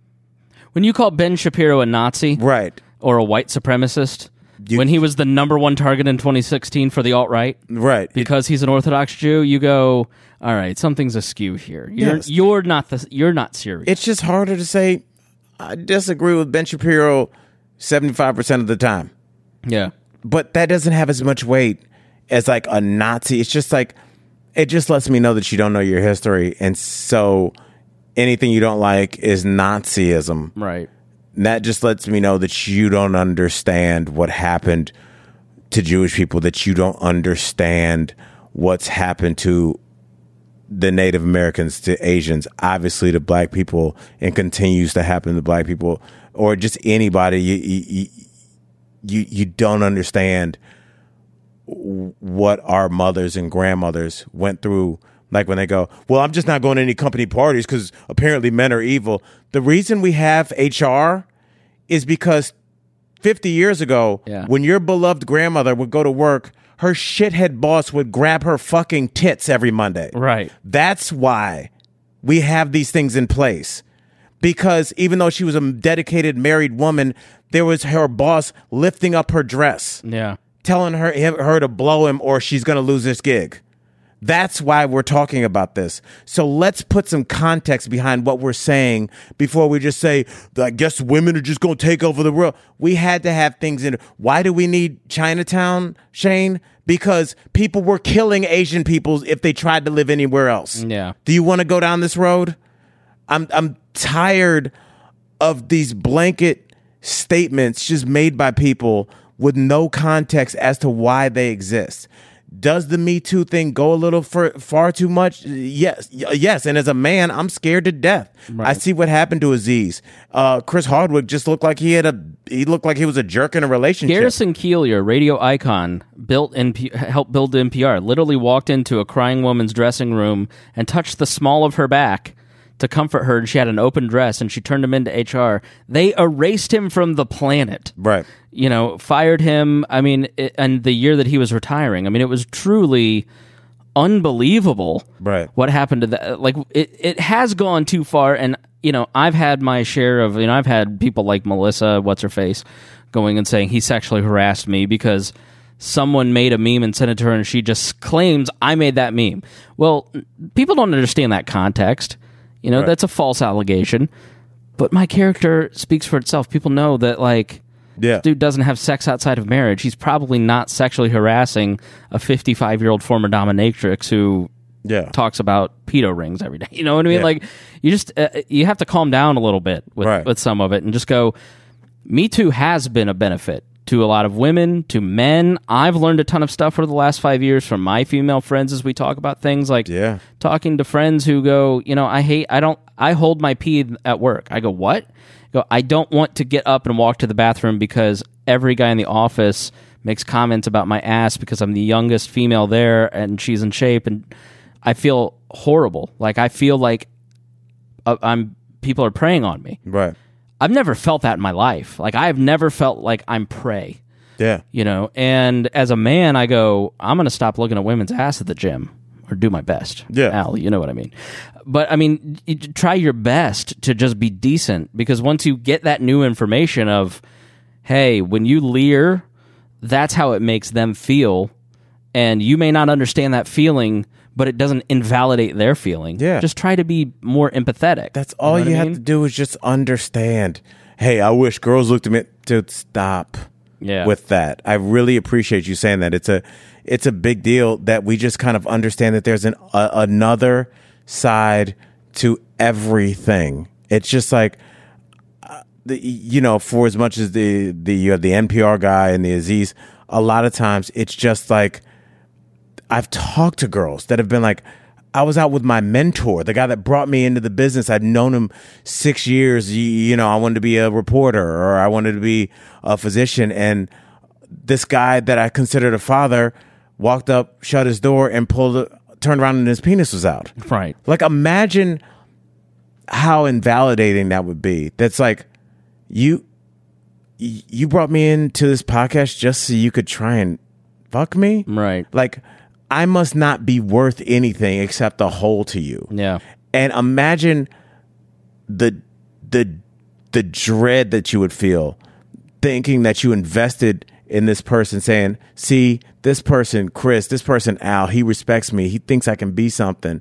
Ben Shapiro a Nazi, right, or a white supremacist, when he was the number one target in 2016 for the alt-right, right, because he's an Orthodox Jew, you go, all right, something's askew here. You're not serious. It's just harder to say I disagree with Ben Shapiro 75% of the time. Yeah. But that doesn't have as much weight as like a Nazi. It's just like, it just lets me know that you don't know your history. And so anything you don't like is Nazism. Right. And that just lets me know that you don't understand what happened to Jewish people, that you don't understand what's happened to the Native Americans, to Asians, obviously to black people, and continues to happen to black people, or just anybody. You don't understand what our mothers and grandmothers went through. Like when they go, well, I'm just not going to any company parties because apparently men are evil. The reason we have HR is because 50 years ago, when your beloved grandmother would go to work, her shithead boss would grab her fucking tits every Monday. Right. That's why we have these things in place. Because even though she was a dedicated married woman, there was her boss lifting up her dress. Yeah. Telling her to blow him or she's going to lose this gig. That's why we're talking about this. So let's put some context behind what we're saying before we just say, I guess women are just going to take over the world. We had to have things in. Why do we need Chinatown, Shane? Because people were killing Asian people if they tried to live anywhere else. Yeah. Do you want to go down this road? I'm tired of these blanket statements just made by people with no context as to why they exist. Does the Me Too thing go a little far too much? Yes. And as a man, I'm scared to death. Right. I see what happened to Aziz. Chris Hardwick just looked like he looked like he was a jerk in a relationship. Garrison Keillor, radio icon, helped build NPR, literally walked into a crying woman's dressing room and touched the small of her back to comfort her, and she had an open dress, and she turned him into HR. They erased him from the planet. Right. Fired him. I mean, and the year that he was retiring. I mean, it was truly unbelievable. Right. What happened to that? Like, it has gone too far, and, I've had my share of, I've had people like Melissa, what's-her-face, going and saying he sexually harassed me because someone made a meme and sent it to her, and she just claims I made that meme. Well, people don't understand that context. Right. That's a false allegation. But my character speaks for itself. People know that, this dude doesn't have sex outside of marriage. He's probably not sexually harassing a 55-year-old former dominatrix who talks about pedo rings every day. You know what I mean? Yeah. Like, you just you have to calm down a little bit with some of it and just go, Me Too has been a benefit to a lot of women, to men. I've learned a ton of stuff over the last 5 years from my female friends as we talk about things, like talking to friends who go, I hold my pee at work. I go, what? I don't want to get up and walk to the bathroom because every guy in the office makes comments about my ass because I'm the youngest female there and she's in shape, and I feel horrible. Like, I feel like people are preying on me. Right. I've never felt that in my life. Like, I've never felt like I'm prey. Yeah. And as a man, I go, I'm going to stop looking at women's ass at the gym. or do my best. Yeah. Al, you know what I mean. But I mean, try your best to just be decent, because once you get that new information of, hey, when you leer, that's how it makes them feel, and you may not understand that feeling, but it doesn't invalidate their feeling. Yeah. Just try to be more empathetic. That's all you know you what I have mean? to do is just understand. Hey, I wish girls looked at me. Dude, stop with that. I really appreciate you saying that. It's a big deal that we just kind of understand that there's another side to everything. It's just like, for as much as you have the NPR guy and the Aziz, a lot of times it's just like, I've talked to girls that have been like, I was out with my mentor, the guy that brought me into the business. I've known him 6 years. I wanted to be a reporter, or I wanted to be a physician. And this guy that I considered a father walked up, shut his door, and turned around, and his penis was out. Right. Like, imagine how invalidating that would be. That's like, you brought me into this podcast just so you could try and fuck me? Right. Like, I must not be worth anything except a hole to you. Yeah. And imagine the dread that you would feel thinking that you invested in this person, saying, see, this person, Chris, this person, Al, he respects me. He thinks I can be something.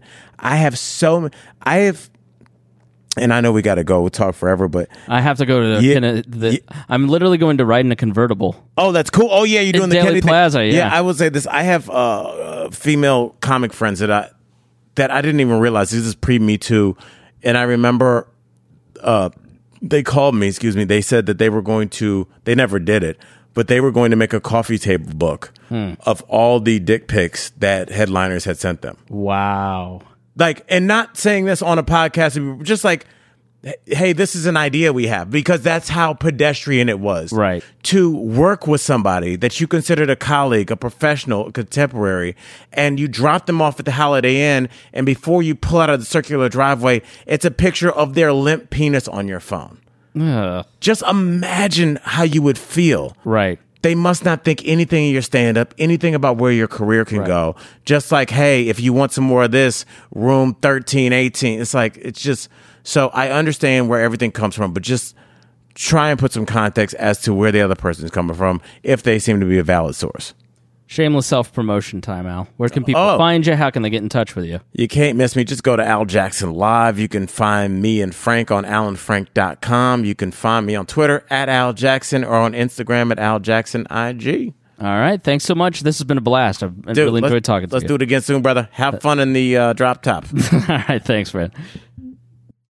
And I know we got to go. We'll talk forever, but I have to go to I'm literally going to ride in a convertible. Oh, that's cool. Oh, yeah, you're doing the Daily Kennedy Plaza, thing. yeah. I will say this. I have female comic friends that I didn't even realize. This is pre-Me Too. And I remember they called me, they said that they never did it, but they were going to make a coffee table book of all the dick pics that headliners had sent them. Wow. Like, and not saying this on a podcast, just like, hey, this is an idea we have, because that's how pedestrian it was. Right. To work with somebody that you considered a colleague, a professional, a contemporary, and you drop them off at the Holiday Inn, and before you pull out of the circular driveway, it's a picture of their limp penis on your phone. Just imagine how you would feel. Right. They must not think anything of your stand-up, anything about where your career can go. Just like, hey, if you want some more of this, room 1318. It's like, it's just, so I understand where everything comes from, but just try and put some context as to where the other person is coming from, if they seem to be a valid source. Shameless self-promotion time, Al. Where can people find you? How can they get in touch with you? You can't miss me. Just go to Al Jackson Live. You can find me and Frank on alanfrank.com. You can find me on Twitter at Al Jackson, or on Instagram at Al Jackson IG. All right. Thanks so much. This has been a blast. I've really enjoyed talking to you. Let's do it again soon, brother. Have fun in the drop top. All right. Thanks, man.